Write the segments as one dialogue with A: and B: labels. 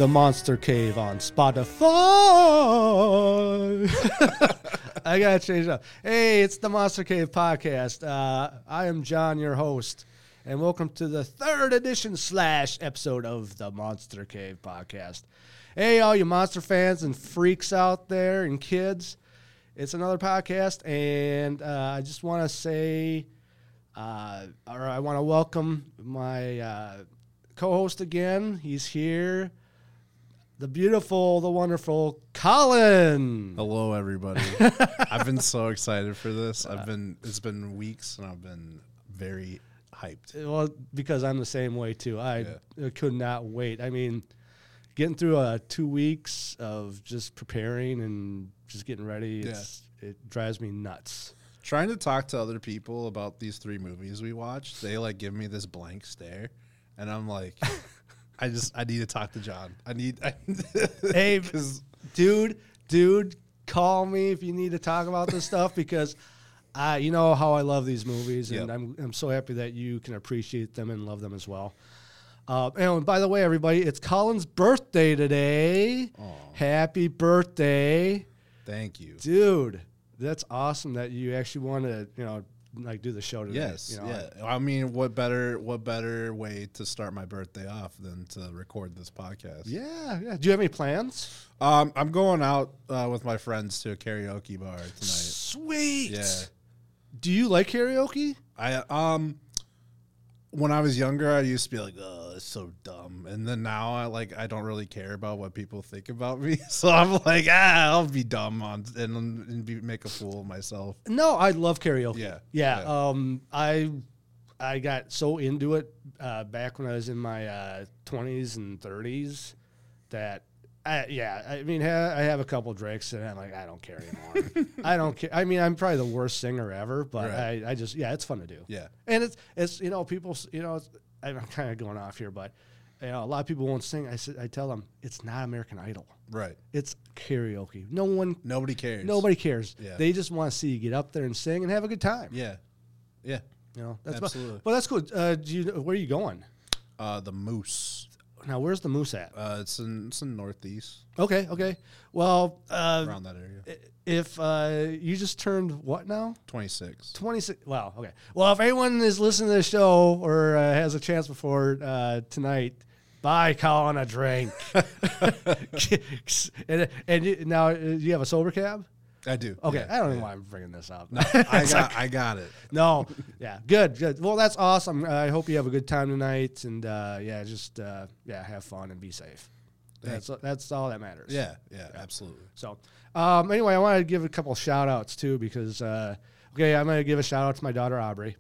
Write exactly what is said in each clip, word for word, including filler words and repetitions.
A: The Monster Cave on Spotify. I gotta change it up. Hey, it's the Monster Cave podcast. Uh, I am John, your host, and welcome to the third edition slash episode of the Monster Cave podcast. Hey, all you monster fans and freaks out there and kids, it's another podcast, and uh, I just want to say, uh, or I want to welcome my uh, co-host again. He's here. The beautiful, the wonderful Colin.
B: Hello, everybody. I've been so excited for this. I've been, it's been weeks, and I've been very hyped.
A: Well, because I'm the same way, too. I
B: Yeah.
A: could not wait. I mean, getting through uh, two weeks of just preparing and just getting ready, it's, yeah. it drives me nuts.
B: Trying to talk to other people about these three movies we watched, they, like, give me this blank stare, and I'm like... I just, I need to talk to John. I need, I,
A: hey, dude, dude, call me if you need to talk about this stuff because, I, you know how I love these movies, and
B: yep.
A: I'm, I'm so happy that you can appreciate them and love them as well. Uh, and by the way, everybody, it's Colin's birthday today.
B: Aww.
A: Happy birthday!
B: Thank you,
A: dude. That's awesome that you actually want to, you know. Like do the show today.
B: Yes,
A: you know?
B: yeah. I mean, what better, what better way to start my birthday off than to record this podcast?
A: Yeah, yeah. Do you have any plans?
B: Um, I'm going out uh, with my friends to a karaoke bar tonight.
A: Sweet.
B: Yeah.
A: Do you like karaoke?
B: I um, when I was younger, I used to be like, "Oh, it's so dumb," and then now I like I don't really care about what people think about me, so I'm like, ah, I'll be dumb on and, and be, make a fool of myself.
A: No, I love karaoke.
B: Yeah,
A: yeah.
B: yeah.
A: Um, I I got so into it uh, back when I was in my uh, twenties and thirties that. I, yeah, I mean, ha- I have a couple drinks, and I'm like, I don't care anymore. I don't care. I mean, I'm probably the worst singer ever, but
B: right.
A: I, I just, yeah, it's fun to do.
B: Yeah.
A: And it's, it's you know, people, you know, it's, I'm kind of going off here, but you know, a lot of people won't sing. I, I tell them, it's not American Idol.
B: Right.
A: It's karaoke. No one.
B: Nobody cares.
A: Nobody cares.
B: Yeah.
A: They just want to see you get up there and sing and have a good time.
B: Yeah. Yeah.
A: You know, that's
B: absolutely.
A: About, well, that's cool. Uh, do you, where are you going?
B: Uh, the Moose.
A: Now, where's the Moose at?
B: Uh, it's in it's in Northeast.
A: Okay, okay. Well, uh,
B: around that area.
A: If uh, you just turned what now?
B: twenty-six.
A: twenty-six. Wow. Okay. Well, if anyone is listening to the show or uh, has a chance before uh, tonight, buy Colin a drink. and and you, now, uh, you have a sober cab?
B: I do.
A: Okay,
B: yeah,
A: I don't
B: yeah.
A: know why I'm bringing this up.
B: No, I got, like, I got it.
A: No, yeah, good, good. Well, that's awesome. Uh, I hope you have a good time tonight, and uh, yeah, just uh, yeah, have fun and be safe. That's that's all that matters.
B: Yeah, yeah, yeah. Absolutely.
A: So, um, anyway, I want to give a couple shout outs too because uh, okay, I'm gonna give a shout out to my daughter Aubrey.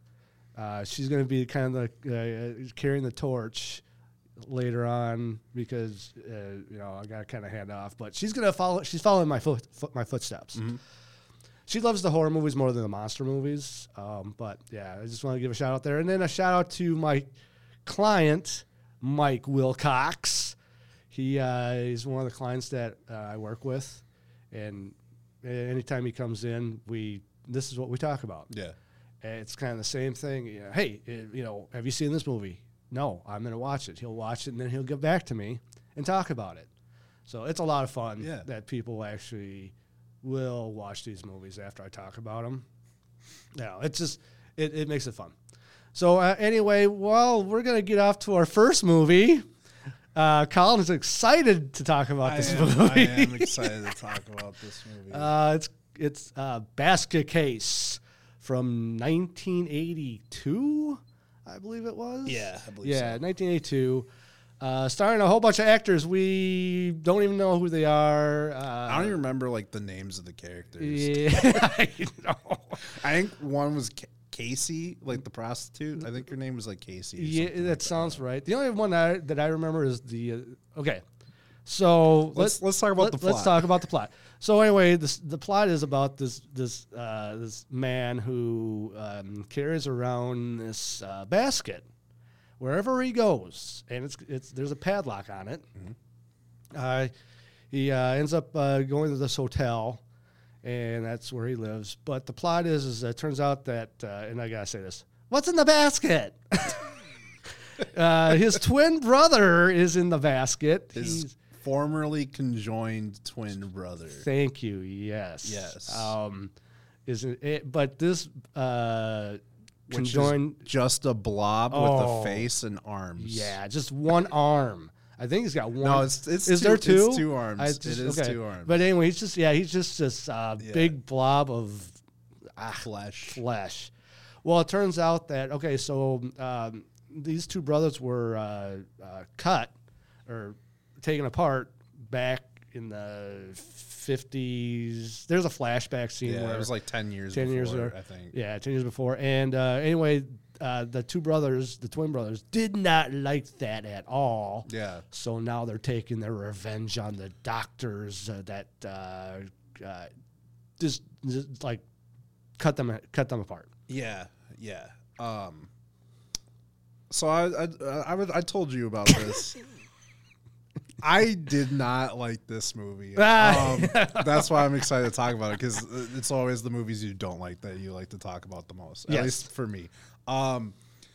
A: Uh, she's gonna be kind of the uh, carrying the torch later on because uh, you know I got to kind of hand off, but she's gonna follow. She's following my foot, foot my footsteps.
B: Mm-hmm.
A: She loves the horror movies more than the monster movies. Um, but yeah, I just want to give a shout out there, and then a shout out to my client Mike Wilcox. He uh, is one of the clients that uh, I work with, and anytime he comes in, we this is what we talk about.
B: Yeah,
A: and it's kind of the same thing. You know, hey, you know, have you seen this movie? No, I'm going to watch it. He'll watch it, and then he'll get back to me and talk about it. So it's a lot of fun
B: yeah.
A: that people actually will watch these movies after I talk about them. No, it's just, it, it makes it fun. So uh, anyway, well, we're going to get off to our first movie. Uh, Colin is excited to talk about
B: I
A: this
B: am,
A: movie.
B: I am excited to talk about this movie.
A: Uh, it's it's uh, Basket Case from nineteen eighty-two. I believe it was.
B: Yeah, I believe
A: yeah,
B: so.
A: nineteen eighty-two. Uh, starring a whole bunch of actors. We don't even know who they are. Uh,
B: I don't even remember like the names of the characters.
A: Yeah, I know.
B: I think one was K- Casey, like the prostitute. I think her name was like Casey. Or
A: Yeah,
B: something
A: that
B: like
A: sounds right. The only one that I, that I remember is the. Uh, okay, so
B: Let's
A: let's
B: let's talk about
A: let,
B: the plot.
A: Let's talk about the plot. So anyway, this, the plot is about this this uh, this man who um, carries around this uh, basket wherever he goes, and it's it's there's a padlock on it.
B: Mm-hmm.
A: Uh, he uh, ends up uh, going to this hotel, and that's where he lives. But the plot is, is it turns out that, uh, and I gotta say this: what's in the basket? uh, his twin brother is in the basket.
B: His
A: He's,
B: formerly conjoined twin brother.
A: thank you. Yes.
B: Yes.
A: Um, is it, it? But this uh,
B: Which is
A: conjoined.
B: just a blob with
A: Oh.
B: a face and arms.
A: Yeah, just one arm. I think he's got one.
B: No, it's it's
A: is
B: two,
A: there two?
B: It's two arms.
A: I just-
B: it is
A: okay.
B: two arms.
A: But anyway, he's just yeah, he's just this uh,
B: Yeah.
A: big blob of ah,
B: flesh.
A: flesh. Well, it turns out that okay, so um, these two brothers were uh, uh, cut or taken apart back in the fifties. There's a flashback scene
B: Yeah,
A: where
B: it was like ten years.
A: ten
B: before,
A: years ago.
B: I think.
A: Yeah, ten years before. And uh, anyway, uh, the two brothers, the twin brothers, did not like that at all.
B: Yeah.
A: So now they're taking their revenge on the doctors uh, that uh, uh, just, just like cut them cut them apart.
B: Yeah, yeah. Um. So I I I, would, I told you about this. I did not like this movie. Um, that's why I'm excited to talk about it because it's always the movies you don't like that you like to talk about the most. At
A: Yes.
B: least for me. Um,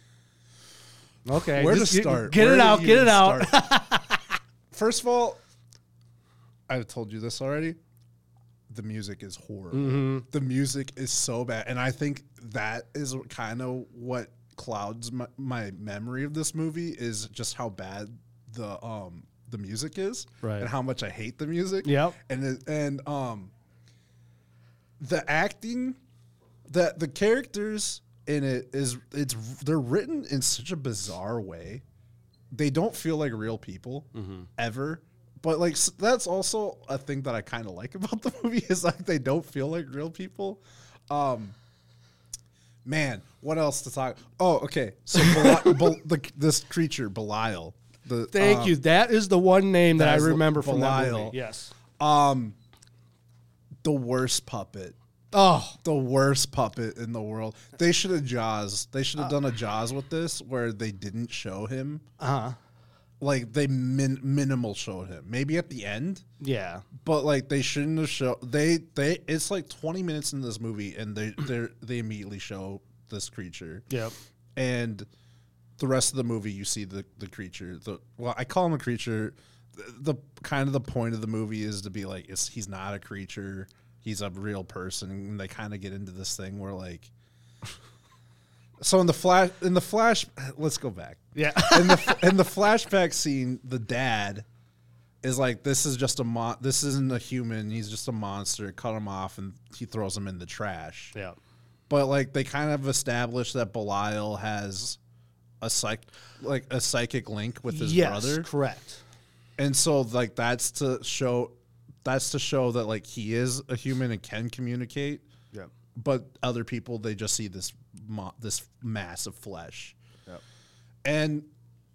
A: Okay,
B: where to
A: just get-
B: start?
A: Get
B: Where
A: it
B: to
A: out. Get
B: even
A: it out.
B: start? First of all, I've told you this already. The music is horrible.
A: Mm-hmm.
B: The music is so bad, and I think that is kind of what clouds my, my memory of this movie is just how bad the um the music is,
A: Right.
B: and how much I hate the music.
A: Yep.
B: and it, and um the acting, that the characters in it is it's they're written in such a bizarre way. They don't feel like real people ever. But like s- that's also a thing that I kind of like about the movie is like they don't feel like real people. Um, man, what else to talk? Oh, okay. So Beli- Bel- the, this creature Belial. The
A: Thank
B: um,
A: you. That is the one name that,
B: that
A: I
B: is
A: remember from that
B: Belial.
A: movie. Yes.
B: Um, the worst puppet.
A: Oh,
B: The worst puppet in the world. They should have Jaws. They should have done a Jaws with this where they didn't show him.
A: uh huh.
B: Like they min- minimal showed him. Maybe at the end.
A: Yeah.
B: But like they shouldn't have show they they it's like twenty minutes in this movie and they they they immediately show this creature
A: Yep.
B: and the rest of the movie you see the the creature the well I call him a creature the, the kind of the point of the movie is to be like it's he's not a creature, he's a real person, and they kind of get into this thing where like so in the flash in the flash let's go back
A: Yeah.
B: in the in the flashback scene, the dad is like, "This is just a mon. This isn't a human. He's just a monster. Cut him off, and he throws him in the trash."
A: yeah.
B: But like, they kind of established that Belial has a psych, like a psychic link with his
A: yes,
B: brother,
A: correct.
B: and so like that's to show, that's to show that like he is a human and can communicate.
A: Yep.
B: But other people, they just see this mo- this mass of flesh.
A: Yep.
B: And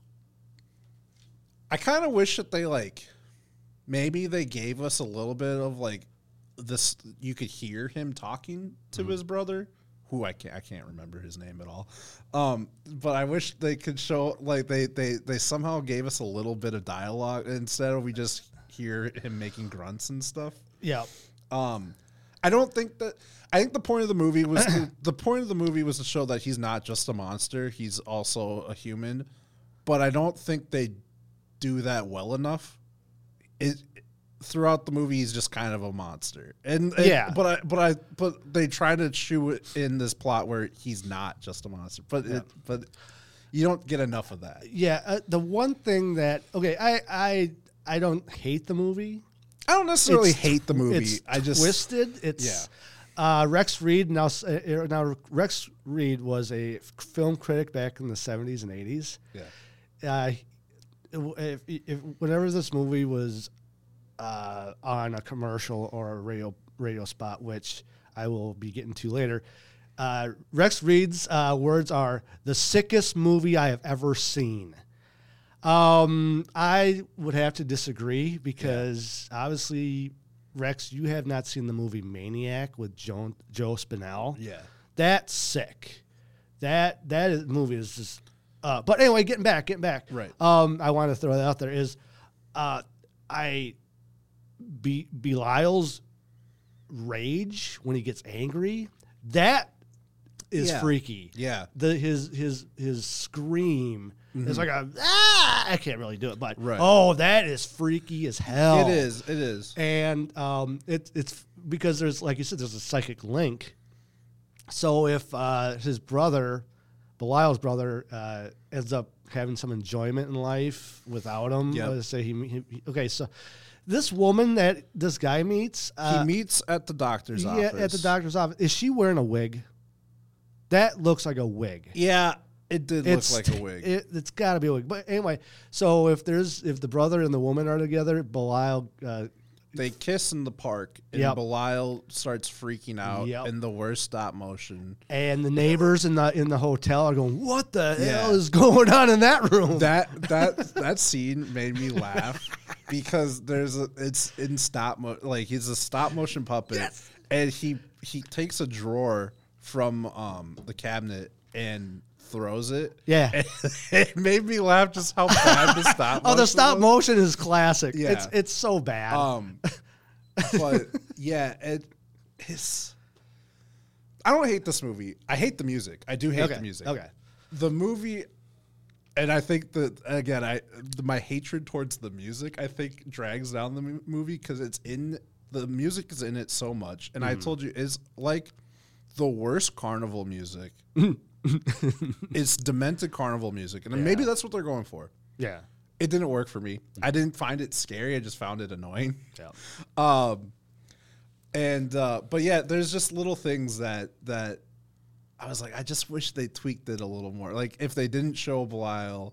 B: I kind of wish that they like maybe they gave us a little bit of like this. You could hear him talking to his brother, who I can't I can't remember his name at all. Um, but I wish they could show like they they they somehow gave us a little bit of dialogue instead of we just hear him making grunts and stuff.
A: Yeah.
B: Um, I don't think that. I think the point of the movie was to, the point of the movie was to show that he's not just a monster; he's also a human. But I don't think they do that well enough. It throughout the movie, he's just kind of a monster, and, and
A: Yeah.
B: But I, but I, but they try to chew it in this plot where he's not just a monster. But it, but you don't get enough of that.
A: Yeah. Uh, the one thing that okay, I I I don't hate the movie.
B: I don't necessarily
A: It's-
B: hate the movie.
A: It's
B: I just
A: twisted. It's uh, Rex Reed now. s- uh, Now Rex Reed was a film critic back in the seventies and eighties.
B: yeah.
A: Uh, if, if whenever this movie was uh, on a commercial or a radio radio spot, which I will be getting to later, uh, Rex Reed's uh, words are the sickest movie I have ever seen. Um, I would have to disagree because obviously, Rex, you have not seen the movie Maniac with Joe, Joe Spinell.
B: Yeah.
A: That's sick. That that is, movie is just. Uh, but anyway, getting back, getting back.
B: Right.
A: Um, I want to throw that out there is, uh, I, Be, Belial's rage when he gets angry. That is
B: Yeah.
A: freaky.
B: Yeah.
A: The his his his scream
B: Mm-hmm.
A: is like a ah. I can't really do it, but
B: Right.
A: oh, that is freaky as hell.
B: It is. It is.
A: and um, it, it's because there's like you said, there's a psychic link. So if uh, his brother, Belial's brother, uh, ends up having some enjoyment in life without him,
B: Yep.
A: let's say he, he, he- okay, so this woman that this guy meets, uh,
B: he meets at the doctor's
A: yeah,
B: office.
A: at the doctor's office, is she wearing a wig? That looks like a wig.
B: Yeah, it did
A: It's
B: look like a wig.
A: It, it's got to be a wig. But anyway, so if there's if the brother and the woman are together, Belial. Uh,
B: They kiss in the park, and
A: Yep.
B: Belial starts freaking out
A: Yep.
B: in the worst stop motion.
A: and the neighbors in the in the hotel are going, "What the
B: Yeah.
A: hell is going on in that room?"
B: That that that scene made me laugh because there's a it's in stop mo like he's a stop motion puppet,
A: Yes.
B: and he he takes a drawer from um the cabinet and throws it.
A: Yeah.
B: And it made me laugh just how bad the stop.
A: Oh, the
B: motion
A: stop
B: was.
A: motion is classic.
B: Yeah.
A: It's it's so bad.
B: Um, but yeah, it is. I don't hate this movie. I hate the music. I do hate
A: okay.
B: the music.
A: Okay.
B: The movie, and I think that again, I the, my hatred towards the music, I think, drags down the mo- movie because it's in the music is in it so much, and I told you is like the worst carnival music. It's demented carnival music, and maybe that's what they're going for.
A: Yeah.
B: It didn't work for me. I didn't find it scary. I just found it annoying.
A: Yeah.
B: Um, and uh, but yeah, there's just little things that that I was like, I just wish they tweaked it a little more. Like if they didn't show Belial,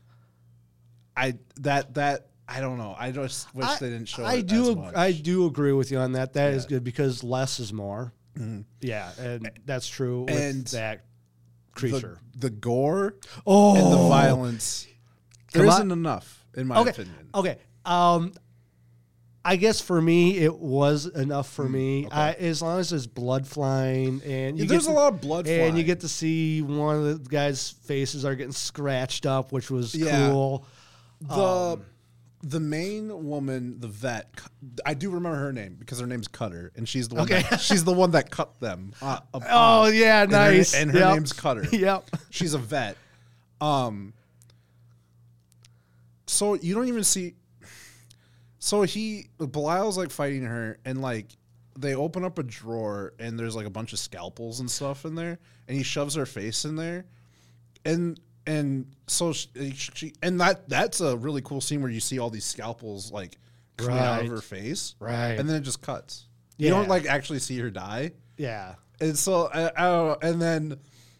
B: I that that I don't know. I just wish
A: I,
B: they didn't show.
A: I
B: it
A: do.
B: as
A: ag-
B: much.
A: I do agree with you on that. That is
B: Yeah.
A: good because less is more. Yeah, and that's true with
B: And
A: that
B: the,
A: creature.
B: the gore
A: oh,
B: and the violence. There
A: Come on.
B: isn't enough, in my
A: okay.
B: opinion.
A: Okay. Um, I guess for me, it was enough for me.
B: okay.
A: I, as long as there's blood flying and you
B: Yeah,
A: get
B: there's
A: to-
B: a lot of blood
A: and
B: flying.
A: you get to see one of the guys' faces are getting scratched up, which was
B: Yeah.
A: cool.
B: The
A: Um,
B: the main woman, the vet, I do remember her name because her name's Cutter, and she's the one.
A: Okay.
B: That, she's the one that cut them. Uh, up
A: Oh
B: top.
A: yeah,
B: And her-
A: nice.
B: And her,
A: Yep.
B: name's Cutter.
A: Yep.
B: She's a vet. Um. So you don't even see. So he Belial's like fighting her, and like they open up a drawer, and there's like a bunch of scalpels and stuff in there, and he shoves her face in there, and. And so she, she, and that that's a really cool scene where you see all these scalpels like coming out of
A: Right.
B: her face,
A: Right.
B: and then it just cuts.
A: Yeah.
B: You don't like actually see her die,
A: Yeah.
B: and so I, I don't know. And then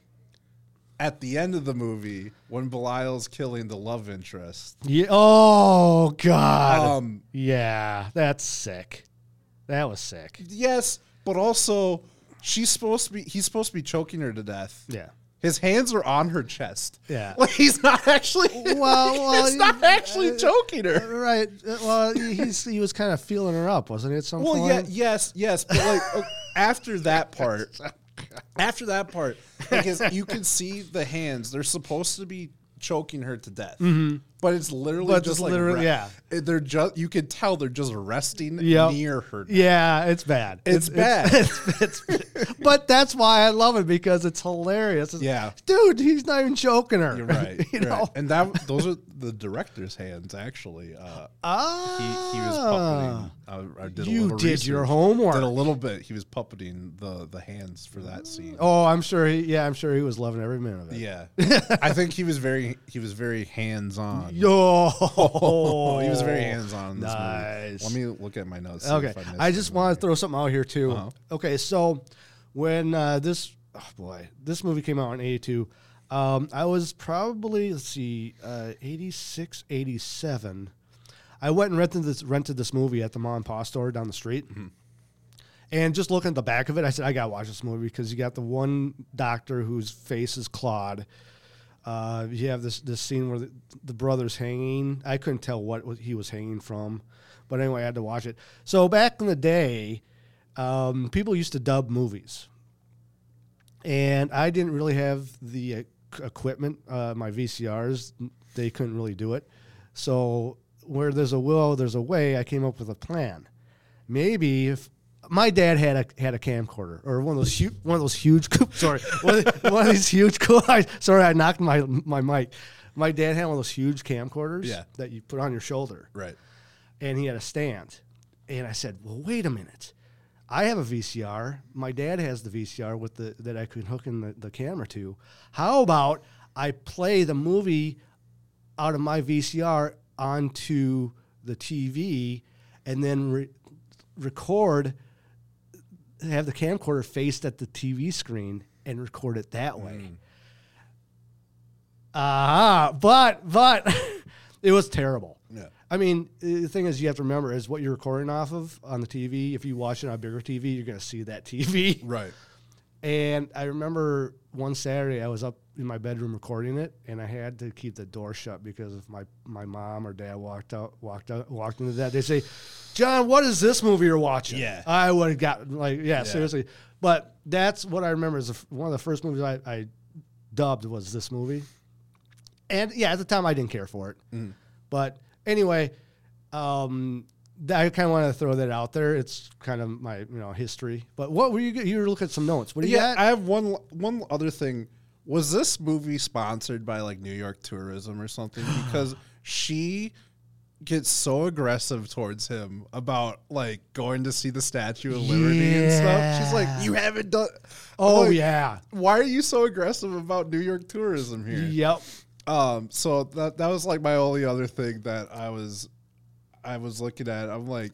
B: at the end of the movie, when Belial's killing the love interest,
A: Yeah. Oh God.
B: um,
A: yeah, that's sick. That was sick.
B: yes, but also she's supposed to be he's supposed to be choking her to death.
A: Yeah.
B: His hands are on her chest.
A: Yeah.
B: Like he's not actually.
A: Well, well,
B: he's not
A: you-
B: actually
A: uh,
B: choking her.
A: Right. Uh, Well, he- he's he was kind of feeling her up, wasn't he? At some
B: Well,
A: point.
B: yeah, yes, yes, but like uh, after that part, after that part, because you can see the hands, they're supposed to be choking her to death, but it's literally
A: But
B: just
A: it's
B: like
A: literally-
B: re-
A: yeah.
B: it- they're just you can tell they're just resting
A: Yep.
B: near her.
A: Yeah, it's bad.
B: It's bad.
A: It's, it's, but that's why I love it because it's hilarious. It's-
B: Yeah.
A: dude, he's not even choking her.
B: You're right.
A: you
B: you're
A: know.
B: right. And that those are the director's hands actually. Uh,
A: Ah,
B: he he was puppeting. I, I did a
A: you
B: little
A: did
B: research.
A: your homework.
B: Did a little bit. He was puppeting the the hands for that scene.
A: Oh, I'm sure. He, yeah, I'm sure he was loving every minute of it.
B: Yeah, I think he was very he was very hands on.
A: Yo,
B: he was very hands on in this
A: Nice.
B: movie. Let me look at my notes. see
A: Okay,
B: if I, missed
A: I just
B: anything.
A: want to throw something out here too.
B: Uh-huh.
A: Okay, so when uh, this, oh boy, this movie came out in eighty-two, um, I was probably let's see, uh, eighty-six, eighty-seven. I went and rented this rented this movie at the mom and pop store down the street.
B: Mm-hmm.
A: And just looking at the back of it, I said, I got to watch this movie because you got the one doctor whose face is clawed. Uh, you have this this scene where the, the brother's hanging. I couldn't tell what was- he was hanging from. But anyway, I had to watch it. So back in the day, um, people used to dub movies. And I didn't really have the uh, equipment, uh, my V C Rs. They couldn't really do it. So where there's a will, there's a way. I came up with a plan. Maybe if my dad had a had a camcorder or one of those huge one of those huge sorry one of, one of these huge sorry I knocked my my mic. My dad had one of those huge camcorders
B: yeah.
A: that you put on your shoulder,
B: right?
A: And he had a stand. And I said, well, wait a minute. I have a V C R. My dad has the V C R with the that I could hook in the, the camera to. How about I play the movie out of my V C R onto the T V and then re- record, have the camcorder faced at the T V screen and record it that way.
B: Mm.
A: Ah, uh, but but it was terrible.
B: Yeah.
A: I mean, the thing is, you have to remember is what you're recording off of on the T V. If you watch it on a bigger T V, you're going to see that T V.
B: Right.
A: And I remember one Saturday I was up in my bedroom recording it, and I had to keep the door shut because if my, my mom or dad walked out, walked out, walked into that, they'd say, "John, what is this movie you're watching?"
B: Yeah.
A: I would have gotten like, yeah,
B: Yeah.
A: seriously. But that's what I remember is the, one of the first movies I, I dubbed was this movie. And yeah, at the time I didn't care for it,
B: mm.
A: but anyway, um, I kind of want to throw that out there. It's kind of my you know history. But what were you? You were looking at some notes. What do you
B: Yeah,
A: got?
B: I have one one other thing. Was this movie sponsored by like New York Tourism or something? Because she gets so aggressive towards him about like going to see the Statue of Liberty and stuff. She's like, "You haven't done."
A: Oh
B: like,
A: yeah.
B: Why are you so aggressive about New York Tourism here?
A: Yep.
B: Um, so that that was like my only other thing that I was I was looking at. I'm like,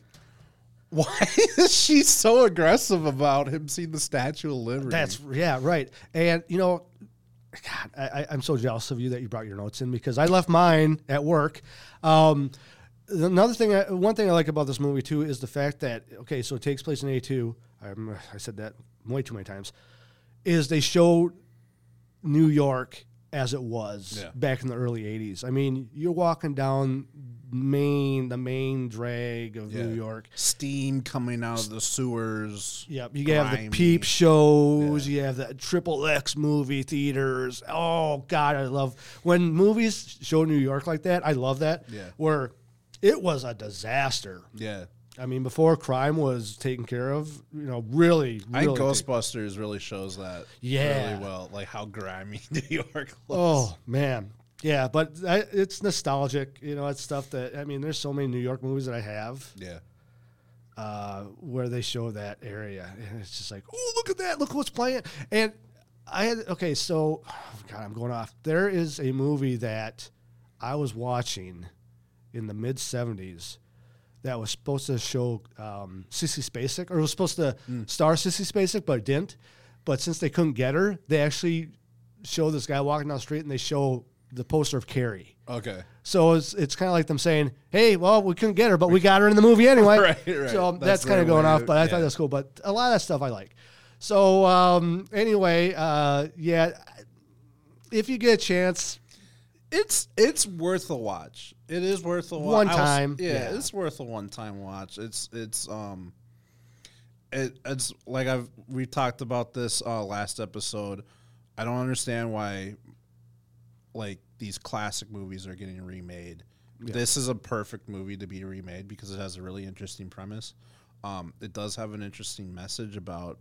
B: why is she so aggressive about him seeing the Statue of Liberty?
A: That's yeah, right. And you know, God, I, I'm so jealous of you that you brought your notes in because I left mine at work. Um, another thing, I, one thing I like about this movie too is the fact that okay, so it takes place in A two. I'm, I said that way too many times. Is they show New York as it was
B: Yeah.
A: back in the early eighties. I mean, you're walking down main the main drag of
B: Yeah.
A: New York.
B: Steam coming out of the sewers.
A: Yep, you have the
B: grimy.
A: peep shows.
B: Yeah.
A: You have the triple X movie theaters. Oh God, I love when movies show New York like that. I love that.
B: Yeah.
A: Where it was a disaster.
B: Yeah.
A: I mean, before crime was taken care of, you know, really, really.
B: I think Ghostbusters really shows that
A: Yeah.
B: really well, like how grimy New York looks.
A: Oh man, yeah, but I, it's nostalgic. You know, it's stuff that I mean. There's so many New York movies that I have
B: Yeah.
A: uh, where they show that area, and it's just like, oh, look at that! Look what's playing. And I had okay, so oh God, I'm going off. There is a movie that I was watching in the mid seventies that was supposed to show um, Sissy Spacek, or it was supposed to
B: Mm.
A: star Sissy Spacek, but it didn't. But since they couldn't get her, they actually show this guy walking down the street, and they show the poster of Carrie.
B: Okay.
A: So it's it's kind of like them saying, "Hey, well, we couldn't get her, but we got her in the movie anyway."
B: Right, right.
A: So
B: That's
A: that's, kind
B: their
A: of going
B: way
A: off,
B: to-
A: but I
B: yeah.
A: thought that's cool. But a lot of that stuff I like. So um, anyway, uh, yeah, if you get a chance,
B: It's it's worth a watch. It is worth a watch.
A: One
B: I was-
A: time,
B: yeah,
A: yeah.
B: it's worth a one time watch. It's it's um, it it's like I've we talked about this uh, last episode. I don't understand why, like these classic movies are getting remade.
A: Yeah.
B: This is a perfect movie to be remade because it has a really interesting premise. Um, it does have an interesting message about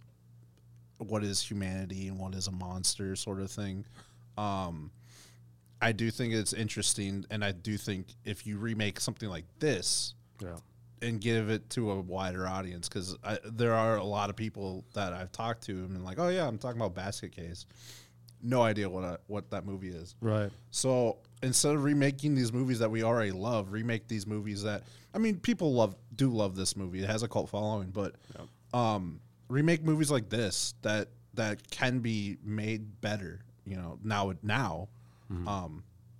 B: what is humanity and what is a monster sort of thing. Um, I do think it's interesting, and I do think if you remake something like this
A: yeah,
B: and give it to a wider audience, because there are a lot of people that I've talked to and been like, oh yeah, I'm talking about Basket Case. No idea what I, what that movie is.
A: right,
B: So instead of remaking these movies that we already love, remake these movies that, I mean, people love do love this movie. It has a cult following, but
A: Yep.
B: um, remake movies like this that that can be made better. You know, now now.
A: Mm-hmm.
B: Um,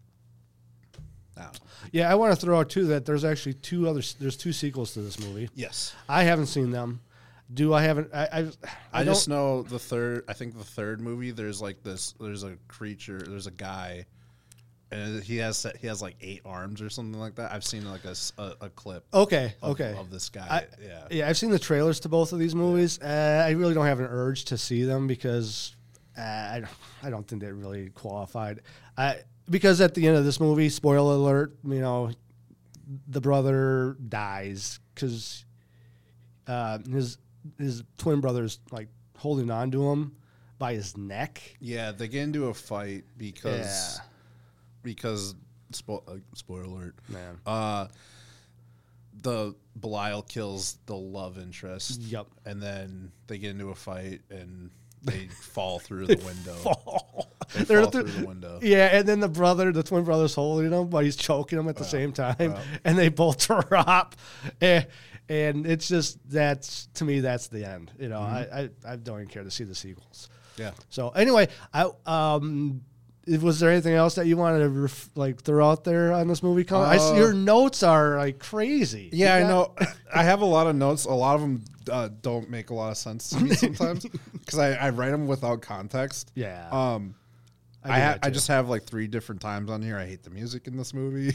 B: I don't know.
A: yeah. I want to throw out too that there's actually two other. There's two sequels to this movie.
B: Yes,
A: I haven't seen them. Do I haven't? I I, I,
B: I,
A: don't,
B: just know the third. I think the third movie. There's like this. There's a creature. There's a guy, and he has he has like eight arms or something like that. I've seen like a s- a, a clip.
A: Okay,
B: Of,
A: okay.
B: Of this guy.
A: I-
B: yeah.
A: Yeah, I've seen the trailers to both of these movies. Uh, I really don't have an urge to see them because uh, I don't, I don't think they're really qualified. I because at the end of this movie, spoiler alert, you know, the brother dies because uh, his his twin brother's like holding on to him by his neck.
B: Yeah, they get into a fight because
A: Yeah.
B: because spo- uh, spoiler alert.
A: Man.
B: Uh, the Belial kills the love interest.
A: Yep.
B: And then they get into a fight and they fall through the window.
A: Fall.
B: They
A: They're
B: fall
A: through-
B: through the window.
A: Yeah, and then the brother, the twin brother's holding him, but he's choking him at the same time,
B: wow.
A: and they both drop. And, and it's just that's to me that's the end. You know,
B: Mm-hmm.
A: I, I I don't even care to see the sequels.
B: Yeah.
A: So anyway, I um. Was there anything else that you wanted to ref, like throw out there on this movie? Colin? I see
B: Uh,
A: your notes are like crazy.
B: Yeah,
A: You
B: I
A: got-
B: know. I have a lot of notes. A lot of them uh, don't make a lot of sense to me sometimes because I, I write them without context.
A: Yeah.
B: Um,
A: I
B: I
A: do
B: ha-
A: that
B: I
A: too.
B: just have like three different times on here. I hate the music in this movie.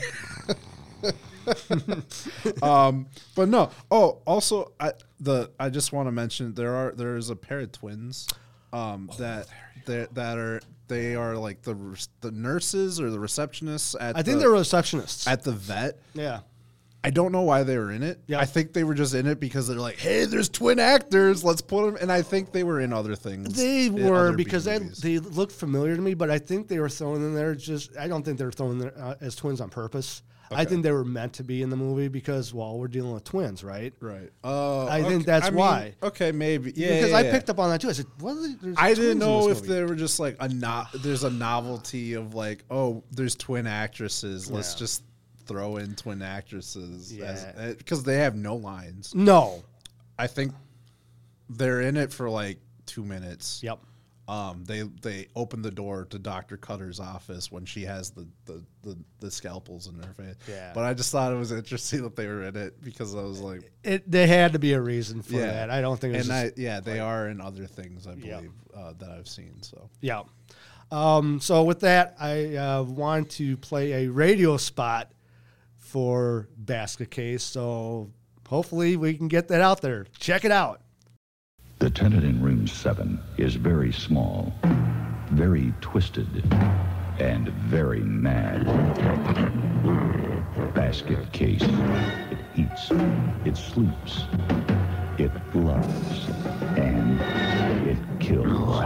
B: um, but no. Oh, also, I the I just want to mention there are there is a pair of twins um, that that that are they are like the res- the nurses or the receptionists at
A: I think
B: the,
A: they're receptionists.
B: at the vet.
A: yeah.
B: I don't know why they were in it.
A: Yeah.
B: I think they were just in it because they're like, hey, there's twin actors. Let's put them. And I think they were in other things.
A: They
B: in
A: were
B: other B
A: because they,
B: movies.
A: they looked familiar to me, but I think they were thrown in there just. I don't think they were thrown in there uh, as twins on purpose. I
B: Okay.
A: think they were meant to be in the movie because, well, we're dealing with twins, right?
B: Right. Oh,
A: I think
B: okay.
A: that's
B: I mean,
A: why.
B: Okay, maybe. Yeah.
A: because
B: yeah,
A: I
B: yeah.
A: picked up on that too. I said, "What?" Are they, there's
B: I
A: twins
B: didn't
A: in
B: know
A: this
B: if
A: movie.
B: they were just like a no, there's a novelty of like, oh, there's twin actresses. Let's
A: Yeah.
B: just throw in twin actresses.
A: Yeah.
B: Because they have no lines.
A: No.
B: I think they're in it for like two minutes.
A: Yep.
B: Um, they they open the door to Doctor Cutter's office when she has the, the, the, the scalpels in her face.
A: Yeah.
B: But I just thought it was interesting that they were in it because I was like,
A: It. There had to be a reason for
B: yeah.
A: that. I don't think. It was
B: and
A: just,
B: I yeah they are in other things I
A: Yeah.
B: believe uh, that I've seen. So
A: Yeah. Um, so with that, I uh, want to play a radio spot for Basket Case. So hopefully we can get that out there. Check it out.
C: The tenant in room seven is very small, very twisted, and very mad. Basket Case. It eats, it sleeps, it loves, and it kills.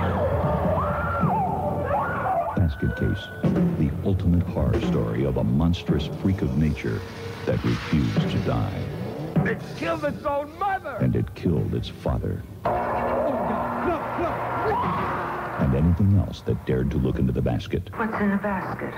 C: Basket Case, the ultimate horror story of a monstrous freak of nature that refused to die.
D: It killed its own mother!
C: And it killed its father. And anything else that dared to look into the basket.
E: What's in the basket?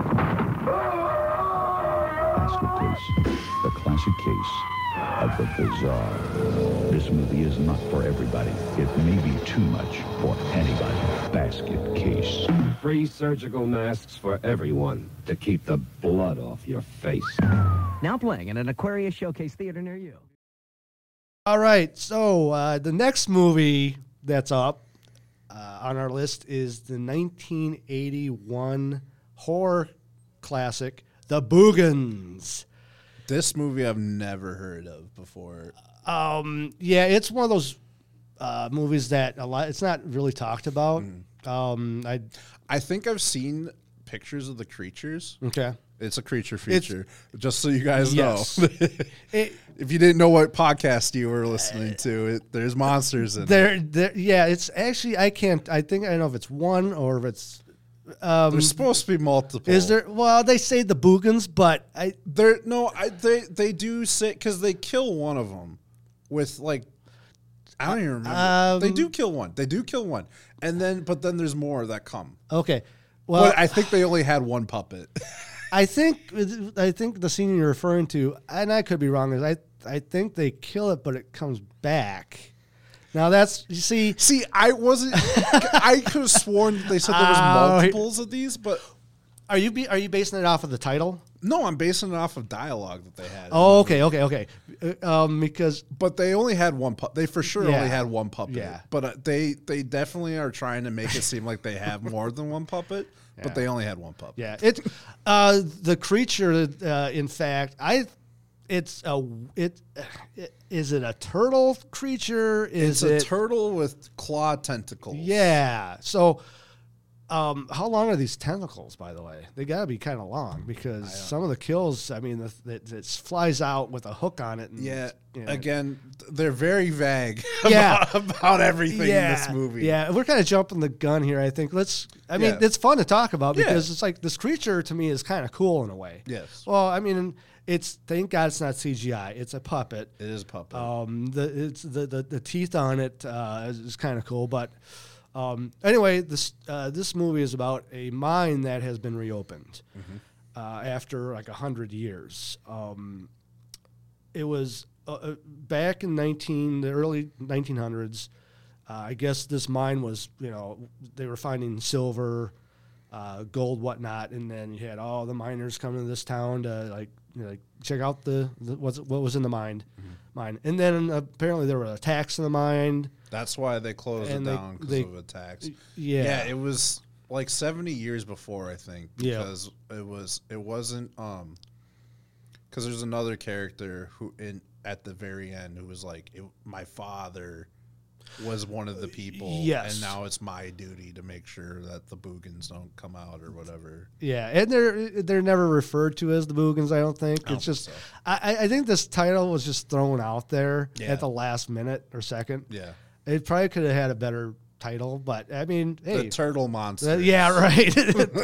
C: Basket Case, the classic case of the bizarre. This movie is not for everybody. It may be too much for anybody. Basket Case.
D: Free surgical masks for everyone to keep the blood off your face.
F: Now playing in an Aquarius Showcase theater near you.
A: All right. So uh, the next movie that's up uh, on our list is the nineteen eighty-one horror classic, The Boogans.
B: this movie I've never heard of before.
A: Um, yeah, it's one of those uh, movies that a lot. It's not really talked about. Um, I
B: I think I've seen pictures of the creatures.
A: okay.
B: It's a creature feature, just so you guys
A: Yes.
B: know.
A: It,
B: If you didn't know what podcast you were listening to, it, there's monsters in it.
A: there, there, yeah, it's actually I can't. I think I don't know if it's one or if it's. Um,
B: There's supposed to be multiple.
A: is there? Well, they say the Boogans, but I
B: There no, I, they they do say because they kill one of them with like I don't even remember.
A: Um,
B: they do kill one. They do kill one, and then but then there's more that come.
A: okay. Well,
B: But I think they only had one puppet.
A: I think I think the scene you're referring to, and I could be wrong, is I I think they kill it, but it comes back. Now that's you see.
B: See, I wasn't. I could have sworn that they said there was
A: Oh,
B: multiples of these, but
A: Are you be, are you basing it off of the title?
B: no, I'm basing it off of dialogue that they had.
A: Oh, okay, okay, okay. Uh, Um, because
B: But they only had one puppet. They for sure
A: Yeah.
B: only had one puppet.
A: Yeah.
B: But uh, they they definitely are trying to make it seem like they have more than one puppet.
A: Yeah.
B: But they only had one puppet.
A: yeah, it uh, the creature. Uh, in fact, I it's a it, it is it a turtle creature? Is
B: It's a
A: it
B: turtle with claw tentacles.
A: Yeah. So Um, how long are these tentacles, by the way? They got to be kind of long because some of the kills, I mean, it, it flies out with a hook on it. And,
B: Yeah.
A: you know.
B: Again, th- they're very vague
A: Yeah.
B: about, about everything
A: yeah.
B: in this movie.
A: Yeah, we're kind of jumping the gun here, I think. Let's, I mean,
B: Yeah.
A: it's fun to talk about
B: Yeah.
A: because it's like this creature to me is kind of cool in a way.
B: Yes.
A: Well, I mean, it's, thank God it's not C G I. It's a puppet.
B: It is a puppet.
A: Um, the it's the, the, the teeth on it uh, is, is kind of cool, but um, anyway, this uh, this movie is about a mine that has been reopened uh, after like a hundred years. Um, it was uh, uh, back in nineteen the early nineteen hundreds. Uh, I guess this mine was, you know, they were finding silver, uh, gold, whatnot, and then you had all the miners coming to this town to like, you know, like check out the, the what's, what was in the mine, mine, and then apparently there were attacks in the mine.
B: That's why they closed
A: and
B: it
A: they-
B: down because
A: they-
B: of attacks.
A: Yeah,
B: Yeah, it was like seventy years before, I think,
A: Yeah.
B: because it was it wasn't um because there's another character who in at the very end who was like it, my father was one of the people,
A: yes.
B: and now it's my duty to make sure that the Boogans don't come out or whatever.
A: yeah, and they're they're never referred to as the Boogans. I don't think
B: don't
A: it's just.
B: think so.
A: I, I think this title was just thrown out there
B: Yeah.
A: at the last minute or second.
B: Yeah,
A: It probably could have had a better title, but I mean, hey,
B: the turtle monster.
A: Uh, yeah, right.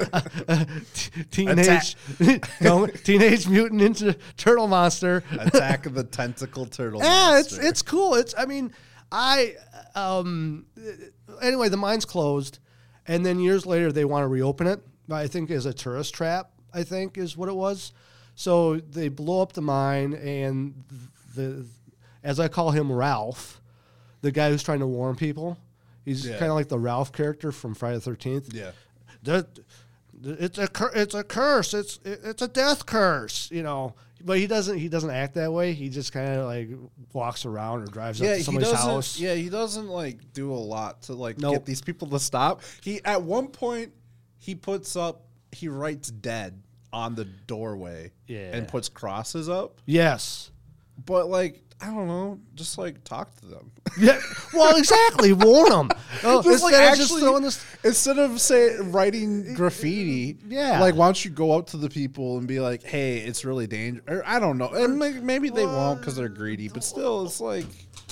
A: T- teenage, no, teenage mutant ninja turtle monster.
B: Attack of the tentacle turtle.
A: Yeah, it's
B: monster.
A: it's cool. It's I mean, I um anyway, the mine's closed, and then years later they want to reopen it. I think as a tourist trap. I think is what it was. So they blow up the mine, and the as I call him Ralph, the guy who's trying to warn people. He's
B: Yeah.
A: kind of like the Ralph character from Friday the thirteenth.
B: yeah.
A: That it's a cur- it's a curse. It's it's a death curse. You know, but he doesn't he doesn't act that way. He just kind of like walks around or drives
B: Yeah,
A: up to
B: he
A: somebody's
B: doesn't.
A: house.
B: Yeah, he doesn't like do a lot to like
A: Nope.
B: get these people to stop. He at one point he puts up he writes dead on the doorway.
A: Yeah.
B: and puts crosses up.
A: Yes.
B: But like I don't know, just like talk to them.
A: Yeah. Well, exactly. Warn them. Oh,
B: Just, like,
A: instead of just
B: actually-
A: throwing this.
B: Instead of say writing graffiti,
A: Yeah.
B: like why don't you go up to the people and be like, "Hey, it's really dangerous." Or I don't know, and may- maybe they won't because they're greedy, but still, it's like,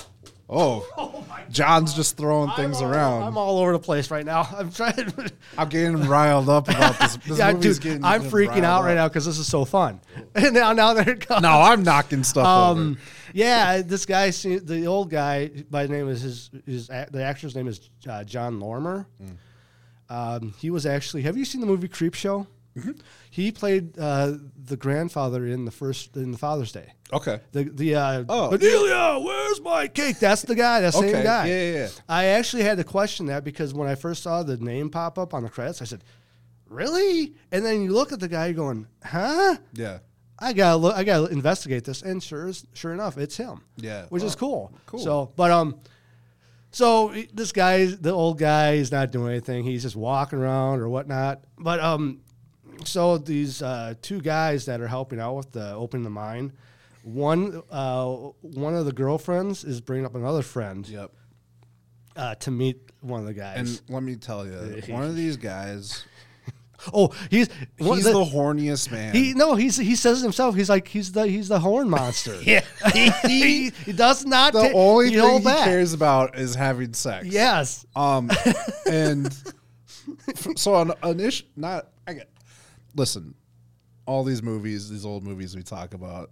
B: oh, John's just throwing things
A: I'm all,
B: around.
A: I'm all over the place right now. I'm trying.
B: I'm getting riled up about this. this
A: yeah,
B: movie's
A: dude,
B: getting
A: I'm
B: getting
A: freaking
B: riled
A: out
B: up.
A: right now because this is so fun. And now, now there it comes.
B: No, I'm knocking stuff
A: Um,
B: over.
A: yeah, this guy, se- the old guy, by the name is his, his a- the actor's name is uh, John Lormer. Um, he was actually. Have you seen the movie Creep Show? He played uh, the grandfather in the first in the Father's Day.
B: Okay.
A: The the uh,
B: Oh.
A: Bedelia, where's my cake? That's the guy. That same
B: Okay,
A: guy.
B: yeah, yeah, yeah.
A: I actually had to question that because when I first saw the name pop up on the credits, I said, "Really?" And then you look at the guy going, "Huh?"
B: Yeah.
A: I gotta look. I gotta investigate this, and sure, is, sure enough, it's him.
B: Yeah.
A: which is
B: Oh,
A: cool.
B: cool.
A: So, but um, so this guy, the old guy, is not doing anything. He's just walking around or whatnot. But um, so these uh, two guys that are helping out with the opening the mine, one uh, one of the girlfriends is bringing up another friend
B: Yep.
A: uh, to meet one of the guys.
B: And let me tell you, one of these guys,
A: oh, he's one
B: he's
A: of
B: the, horniest man.
A: He no, he's he says it himself. He's like he's the he's the horn monster.
B: yeah.
A: he, he does not.
B: the
A: ta-
B: only
A: he
B: thing
A: hold
B: he
A: back.
B: cares about is having sex.
A: Yes.
B: Um, and f- so on an issue, not I get. Listen, all these movies, these old movies we talk about,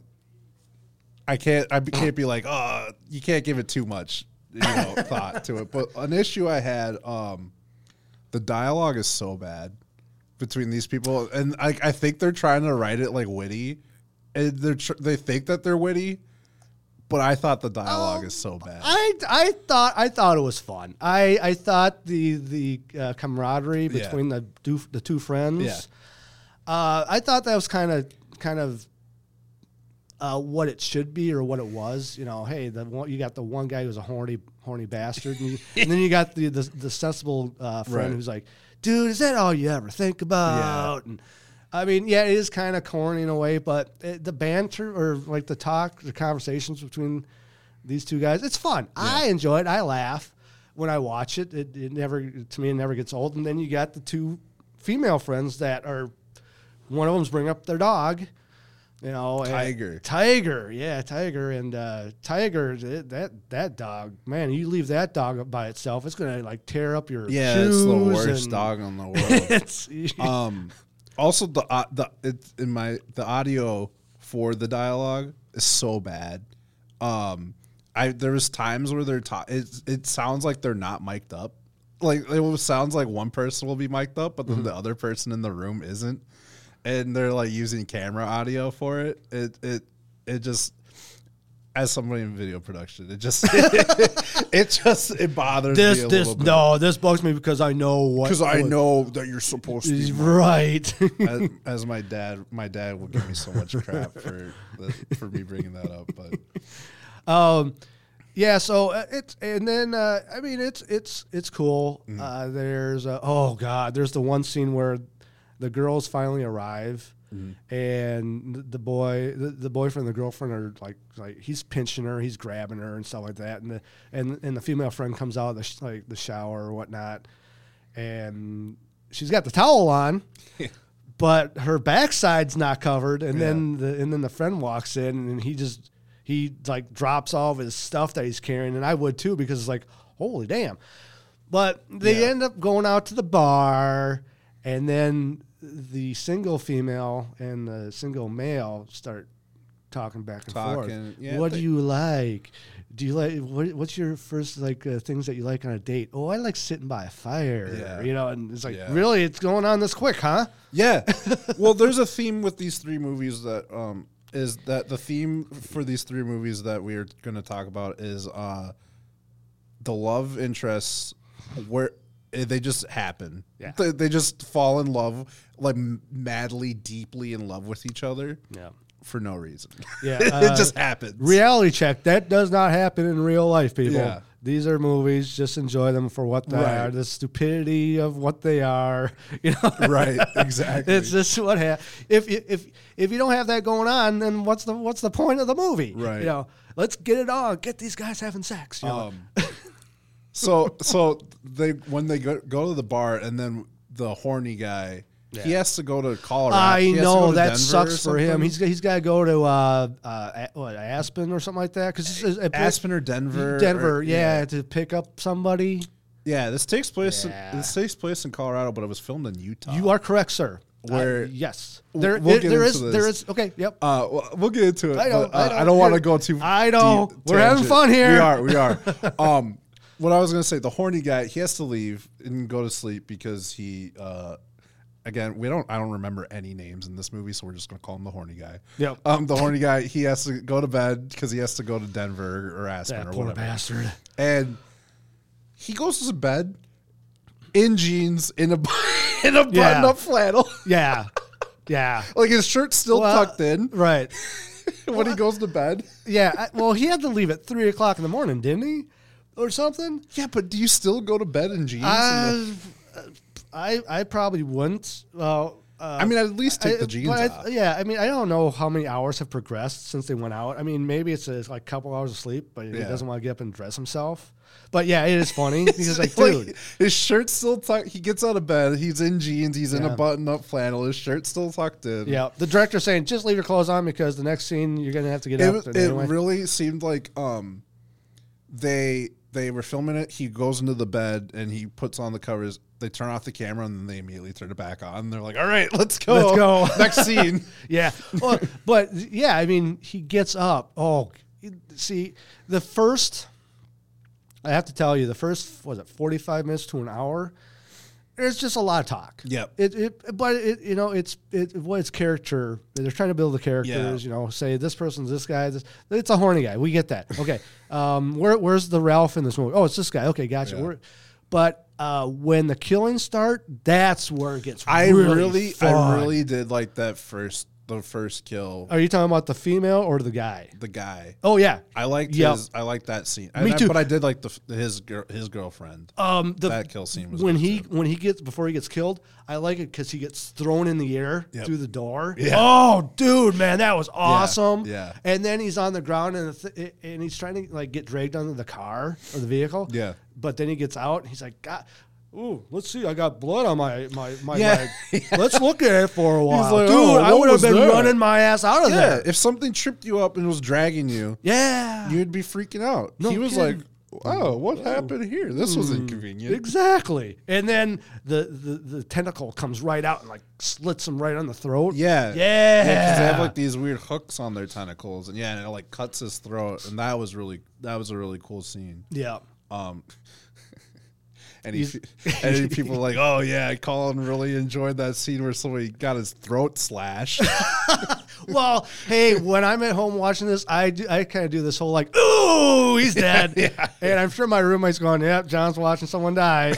B: I can't, I can't be like, oh, you can't give it too much, you know, thought to it. But an issue I had, um, the dialogue is so bad between these people, and I, I think they're trying to write it like witty, and they're tr- they think that they're witty. But I thought the dialogue
A: Um,
B: is so bad.
A: I, I thought I thought it was fun. I, I thought the the uh, camaraderie
B: Yeah.
A: between the two, the two friends.
B: Yeah.
A: Uh, I thought that was kind of kind of uh, what it should be or what it was. You know, hey, the one, you got the one guy who's a horny horny bastard, and, you, and then you got the the, the sensible uh, friend
B: Right.
A: who's like, dude, is that all you ever think about? And I mean, yeah, it is kind of corny in a way, but it, the banter or like the talk, the conversations between these two guys, it's fun. I enjoy it. I laugh. when I watch it, it, it never to me it never gets old. And then you got the two female friends that are one of them's bringing up their dog. You know,
B: Tiger.
A: Tiger, yeah, Tiger, and uh, Tiger. it- That that dog, man, you leave that dog by itself, it's gonna like tear up your
B: Yeah,
A: shoes.
B: it's the worst
A: and
B: dog in the world.
A: it's
B: um, also the uh, the it's in my the audio for the dialogue is so bad. Um, I there was times where they're ta- it it sounds like they're not mic'd up. Like it sounds like one person will be mic'd up, but then the other person in the room isn't. And they're like using camera audio for it. It it it just, as somebody in video production, it just it, it just it bothers
A: this
B: me a
A: this
B: little bit.
A: no, this bugs me because I know what
B: Because I
A: what-
B: know that you're supposed to be
A: right.
B: as, as my dad. My dad will give me so much crap for the, for me bringing that up, but
A: Um, yeah. So uh, it's and then uh, I mean it's it's it's cool.
B: Mm-hmm.
A: Uh, there's a, oh god, there's the one scene where the girls finally arrive,
B: Mm-hmm.
A: and the boy, the, the boyfriend, and the girlfriend are like like he's pinching her, he's grabbing her and stuff like that, and the and and the female friend comes out of the sh- like the shower or whatnot, and she's got the towel on. But her backside's not covered, and then the and then the friend walks in, and he just he like drops all of his stuff that he's carrying, and I would too because it's like holy damn. But they
B: Yeah.
A: end up going out to the bar, and then the single female and the single male start talking back and
B: Talking,
A: forth.
B: yeah,
A: what
B: they-
A: do you like? Do you like what, what's your first like uh, things that you like on a date? Oh, I like sitting by a fire.
B: Yeah.
A: You know, and it's like
B: Yeah.
A: really, it's going on this quick, huh?
B: yeah. Well, there's a theme with these three movies that um is that the theme for these three movies that we are going to talk about is uh the love interests where eh, they just happen.
A: Yeah.
B: They, they just fall in love, like madly, deeply in love with each other
A: Yeah.
B: for no reason.
A: Yeah,
B: it
A: uh,
B: just happens.
A: Reality check. That does not happen in real life, people.
B: Yeah.
A: These are movies. Just enjoy them for what they
B: Right.
A: are. The stupidity of what they are. You know,
B: Right, exactly.
A: It's just what ha- if you- if if you don't have that going on, then what's the what's the point of the movie?
B: Right.
A: You know, let's get it on. Get these guys having sex. You know?
B: Um, so so they when they go, go to the bar and then the horny guy he
A: Yeah.
B: has to go to Colorado.
A: I
B: He has to go
A: know
B: to
A: that
B: Denver
A: sucks
B: or
A: for him.
B: something?
A: He's he's got to go to uh, uh, A- what, Aspen or something like that because
B: Aspen or Denver.
A: Denver,
B: or-
A: yeah, to pick up somebody.
B: yeah. This takes place.
A: Yeah.
B: In, this takes place in Colorado, but it was filmed in Utah.
A: You are correct, sir.
B: Where-
A: Uh, yes,
B: We'll-
A: there
B: we'll
A: it-
B: get
A: there
B: into
A: is
B: this.
A: there is okay. Yep.
B: Uh, well, we'll get into it.
A: I know,
B: but, uh,
A: I know.
B: I don't want to
A: You're-
B: go too.
A: I know.
B: deep
A: We're having
B: tangent.
A: fun here.
B: We are. We are. um, what I was gonna say, the horny guy, he has to leave and go to sleep because he. Uh, Again, we don't. I don't remember any names in this movie, so we're just gonna call him the horny guy.
A: Yep.
B: Um, the horny guy. He has to go to bed because he has to go to Denver or Aspen
A: That
B: or
A: poor
B: whatever.
A: bastard.
B: And he goes to bed in jeans in a in a
A: Yeah.
B: button-up flannel,
A: Yeah, yeah.
B: like his shirt's still
A: Well,
B: tucked in
A: Right.
B: when he goes to bed.
A: Yeah. I, well, he had to leave at three o'clock in the morning, didn't he, or something?
B: Yeah, but do you still go to bed in jeans? in the-
A: Uh, I I probably wouldn't. Well. Uh,
B: I mean, at least take
A: I-
B: the jeans
A: but I-
B: off.
A: yeah, I mean, I don't know how many hours have progressed since they went out. I mean, maybe it's a like couple hours of sleep, but he
B: Yeah.
A: doesn't want to get up and dress himself. But yeah, it is funny because like, dude,
B: his shirt's still tucked. He gets out of bed. He's in jeans. He's in
A: Yeah.
B: a button-up flannel. His shirt's still tucked in.
A: yeah, the director's saying just leave your clothes on because the next scene you're gonna have to get
B: It,
A: up.
B: was-
A: and
B: it
A: anyway.
B: really seemed like um, they they were filming it. He goes into the bed and he puts on the covers. They turn off the camera and then they immediately turn it back on. They're like, "All right, let's go.
A: Let's go."
B: Next scene."
A: Yeah. Well, but yeah, I mean, he gets up. Oh, see, the first, I have to tell you, the first, was it forty-five minutes to an hour? There's just a lot of talk.
B: Yep.
A: It, it, but it, you know, it's, it, what it's character. They're trying to build the characters,
B: Yeah.
A: you know, say this person's this guy. This, it's a horny guy. We get that. Okay. Um, where, where's the Ralph in this movie? Oh, it's this guy. Okay. Gotcha.
B: Yeah.
A: We're, but, uh, when the killings start, that's where it gets
B: I
A: really,
B: really,
A: fun.
B: I really did like that first the first kill.
A: Are you talking about the female or the guy?
B: The guy.
A: Oh yeah,
B: I liked
A: Yep.
B: his. I liked that scene.
A: Me
B: And I-
A: too.
B: But I did like the f- his girl, his girlfriend.
A: um, the,
B: That kill scene was
A: when
B: good,
A: he
B: too.
A: when he gets before he gets killed. I like it because he gets thrown in the air
B: Yep.
A: through the door.
B: Yeah.
A: Oh, dude, man, that was awesome.
B: yeah.
A: And then he's on the ground and the th- and he's trying to like get dragged under the car or the vehicle.
B: Yeah.
A: But then he gets out and he's like, God. Ooh, let's see. I got blood on my my my
B: Yeah.
A: leg. Let's look at it for a while,
B: like,
A: dude.
B: "Oh,
A: I
B: what
A: would have
B: was
A: been
B: that?"
A: running my ass out of
B: Yeah,
A: there.
B: if something tripped you up and was dragging you,
A: Yeah,
B: you'd be freaking out.
A: No
B: he was
A: kidding.
B: like, "Oh, what happened here? This was inconvenient."
A: exactly. And then the, the the tentacle comes right out and like slits him right on the throat.
B: Yeah,
A: yeah.
B: because they have like these weird hooks on their tentacles, and yeah, and it like cuts his throat, and that was really that was a really cool scene.
A: yeah.
B: Um, any
A: He's-
B: any people like, oh yeah, Colin really enjoyed that scene where somebody got his throat slashed.
A: Well, hey, when I'm at home watching this, I do, I kind of do this whole like, ooh, he's dead,
B: Yeah.
A: and I'm sure my roommate's going, yep, John's watching someone die.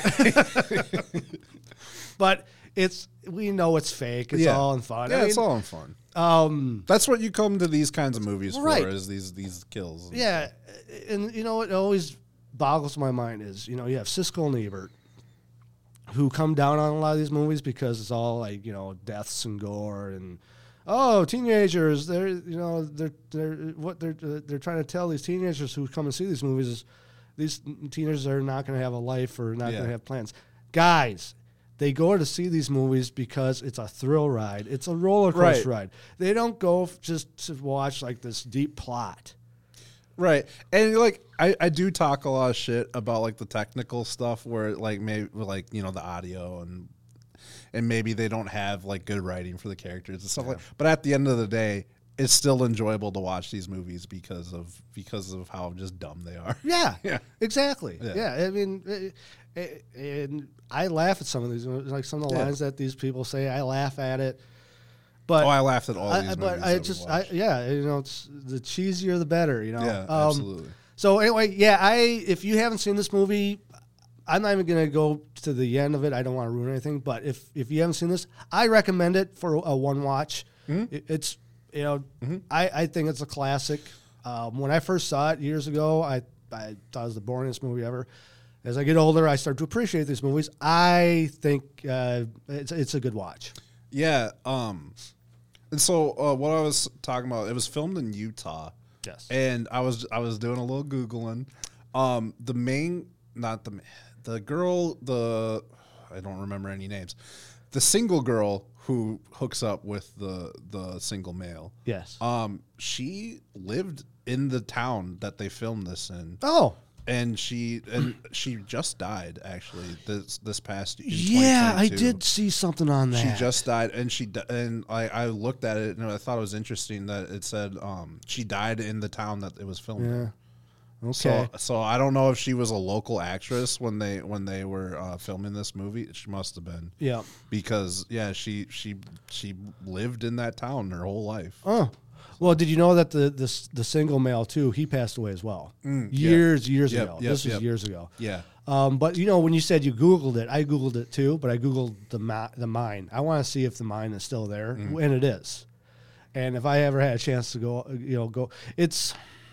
A: But it's we know it's fake. It's
B: Yeah.
A: all in fun.
B: Yeah,
A: I
B: it's
A: mean,
B: all in fun.
A: Um,
B: That's what you come to these kinds of movies
A: Right.
B: for, is these these kills.
A: yeah, and you know what always boggles my mind is, you know, you have Siskel and Ebert, who come down on a lot of these movies because it's all like, you know, deaths and gore and oh, teenagers, they're you know they're they're what they're they're trying to tell these teenagers who come and see these movies is these teenagers are not going to have a life or not
B: Yeah.
A: going to have plans. Guys, they go to see these movies because it's a thrill ride. It's a roller coaster
B: Right.
A: ride. They don't go f- just to watch like this deep plot.
B: Right. And like I, I do talk a lot of shit about like the technical stuff where like maybe like, you know, the audio and and maybe they don't have like good writing for the characters and stuff like but at the end of the day, it's still enjoyable to watch these movies because of because of how just dumb they are.
A: Yeah,
B: Yeah.
A: exactly.
B: Yeah.
A: Yeah, I mean, eh, eh, and I laugh at some of these, like some of the
B: Yeah.
A: lines that these people say. I laugh at it, but
B: Oh, I laughed at all
A: I,
B: these
A: I-
B: movies.
A: but I
B: that we
A: just, I,
B: watched.
A: yeah, you know, it's the cheesier the better. You know,
B: Yeah,
A: Um,
B: absolutely.
A: So anyway, yeah, I if you haven't seen this movie, I'm not even gonna go to the end of it. I don't want to ruin anything. But if if you haven't seen this, I recommend it for a one watch.
B: Mm-hmm.
A: It, it's you know, I, I think it's a classic. Um, when I first saw it years ago, I I thought it was the boringest movie ever. As I get older, I start to appreciate these movies. I think uh, it's it's a good watch.
B: Yeah, um and so uh, what I was talking about, it was filmed in Utah.
A: Yes.
B: And I was I was doing a little googling. Um, the main, not the the girl, the I don't remember any names. The single girl who hooks up with the the single male.
A: Yes.
B: Um, she lived in the town that they filmed this in,
A: Oh.
B: and she and she just died actually this this past. In
A: Yeah, I
B: twenty twenty-two.
A: did see something on that.
B: She just died, and she di- and I, I looked at it and I thought it was interesting that it said um, she died in the town that it was filmed. in.
A: Yeah. Okay.
B: So so I don't know if she was a local actress when they when they were uh, filming this movie. She must have been
A: yeah.
B: because yeah she she she lived in that town her whole life.
A: Oh. Well, did you know that the the, the single male too? He passed away as well.
B: yeah.
A: years, years
B: Yep,
A: ago.
B: yep,
A: this was
B: yep.
A: years ago.
B: Yeah.
A: Um, but you know, when you said you Googled it, I Googled it too. But I Googled the ma- the mine. I want to see if the mine is still there,
B: Mm-hmm.
A: and it is. And if I ever had a chance to go, you know, go. It's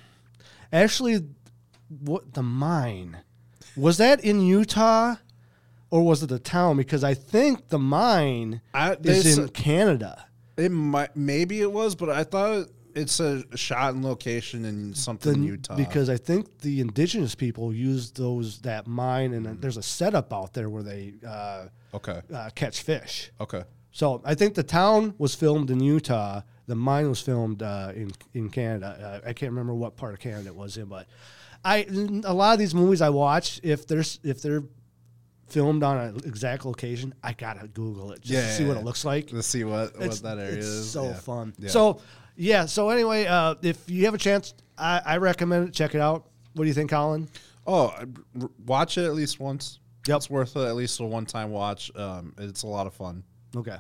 A: actually what the mine was that in Utah, or was it the town? Because I think the mine
B: I-
A: is
B: there's
A: in
B: a-
A: Canada.
B: It might maybe it was, but I thought it's a shot in location in something in
A: The-
B: Utah
A: Because I think the indigenous people used those that mine, and there's a setup out there where they uh,
B: okay
A: uh, catch fish.
B: okay
A: So I think the town was filmed in Utah. The mine was filmed uh, in in Canada. Uh, I can't remember what part of Canada it was in, but I a lot of these movies I watch, if there's if they're filmed on an exact location, I gotta Google it just
B: Yeah,
A: to see
B: yeah,
A: what
B: yeah.
A: it looks like.
B: to see what
A: It's-
B: what that area
A: it's
B: is.
A: so
B: Yeah.
A: fun.
B: Yeah.
A: So yeah. So anyway, uh, if you have a chance, I, I recommend it. Check it out. What do you think, Colin?
B: Oh, I- r- watch it at least once.
A: Yep.
B: It's worth it, at least a one-time watch. Um, it's a lot of fun.
A: Okay.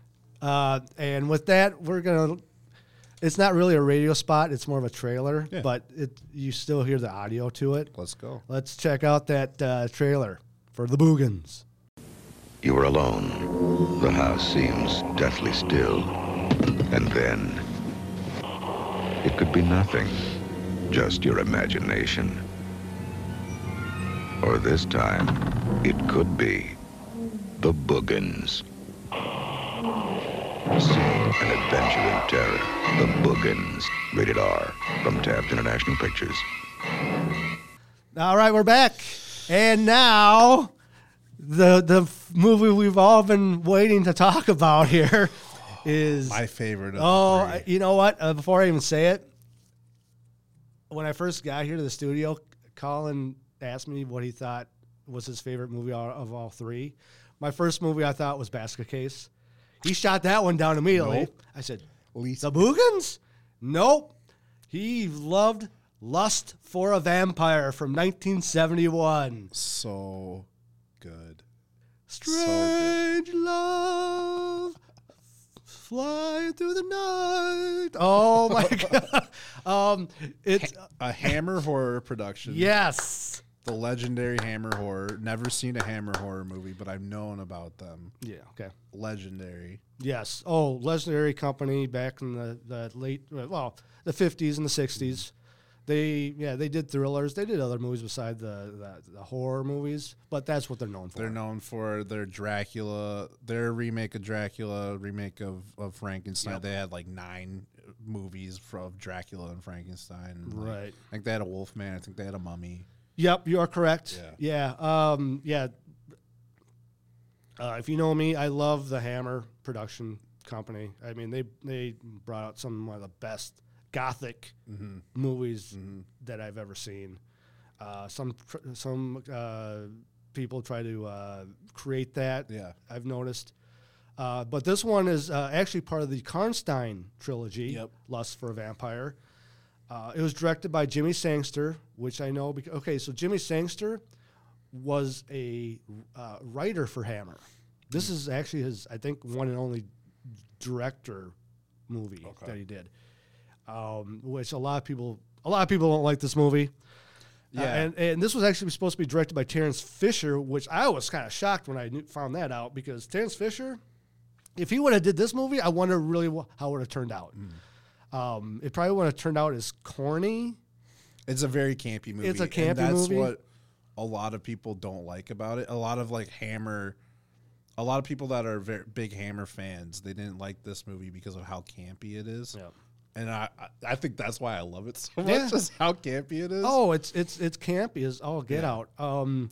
A: Uh, and with that, we're gonna. It's not really a radio spot; it's more of a trailer,
B: Yeah.
A: but it you still hear the audio to it.
B: Let's go.
A: Let's check out that uh, trailer for the Boogans.
E: You are alone. The house seems deathly still. And then, it could be nothing, just your imagination. Or this time, it could be the Boogans. Scene an adventure in terror. The Boogans. Rated R. From Taft International Pictures.
A: All right, we're back. And now, the the f- movie we've all been waiting to talk about here is...
B: My favorite of
A: Oh,
B: the
A: I-
B: three.
A: you know what? Uh, before I even say it, when I first got here to the studio, Colin asked me what he thought was his favorite movie all- of all three. My first movie I thought was Basket Case. He shot that one down immediately.
B: Nope.
A: I said,
B: Least-
A: The Boogans? Nope. He loved Lust for a Vampire from nineteen seventy-one.
B: So good.
A: Strange love, flying through the night. Oh my god! Um, it's
B: A Hammer horror production.
A: yes,
B: The legendary Hammer horror. Never seen a Hammer horror movie, but I've known about them.
A: yeah, okay,
B: Legendary.
A: yes. Oh, legendary company back in the, the late, well, the fifties and the sixties. They yeah they did thrillers. They did other movies beside the, the the horror movies, but that's what they're known for.
B: They're known for their Dracula, their remake of Dracula, remake of, of Frankenstein.
A: Yep.
B: They had like nine movies from Dracula and Frankenstein. Like,
A: Right.
B: I think they had a Wolfman. I think they had a Mummy.
A: Yep, you are correct. Yeah. Yeah. Um, yeah. Uh, if you know me, I love the Hammer production company. I mean, they they brought out some of the best gothic
B: Mm-hmm.
A: movies that I've ever seen. Uh, some tr- some uh, people try to uh, create that.
B: Yeah.
A: I've noticed. Uh, but this one is uh, actually part of the Karnstein trilogy,
B: Yep.
A: Lust for a Vampire. Uh, it was directed by Jimmy Sangster, which I know. Because, okay, so Jimmy Sangster was a uh, writer for Hammer. This is actually his, I think, one and only director movie
B: Okay.
A: that he did. Um, which a lot of people, a lot of people don't like this movie. Uh,
B: Yeah.
A: and and this was actually supposed to be directed by Terrence Fisher, which I was kind of shocked when I knew, found that out, because Terrence Fisher, if he would have did this movie, I wonder really wh- how it would have turned out. Um, it probably would have turned out as corny.
B: It's a very campy movie.
A: It's a
B: and
A: campy
B: that's
A: movie.
B: what a lot of people don't like about it. A lot of like Hammer, a lot of people that are very big Hammer fans, they didn't like this movie because of how campy it is.
A: Yeah.
B: And I, I- I think that's why I love it so much,
A: Yeah.
B: just how campy it is.
A: Oh, it's it's it's campy as all get
B: Yeah.
A: out. Um,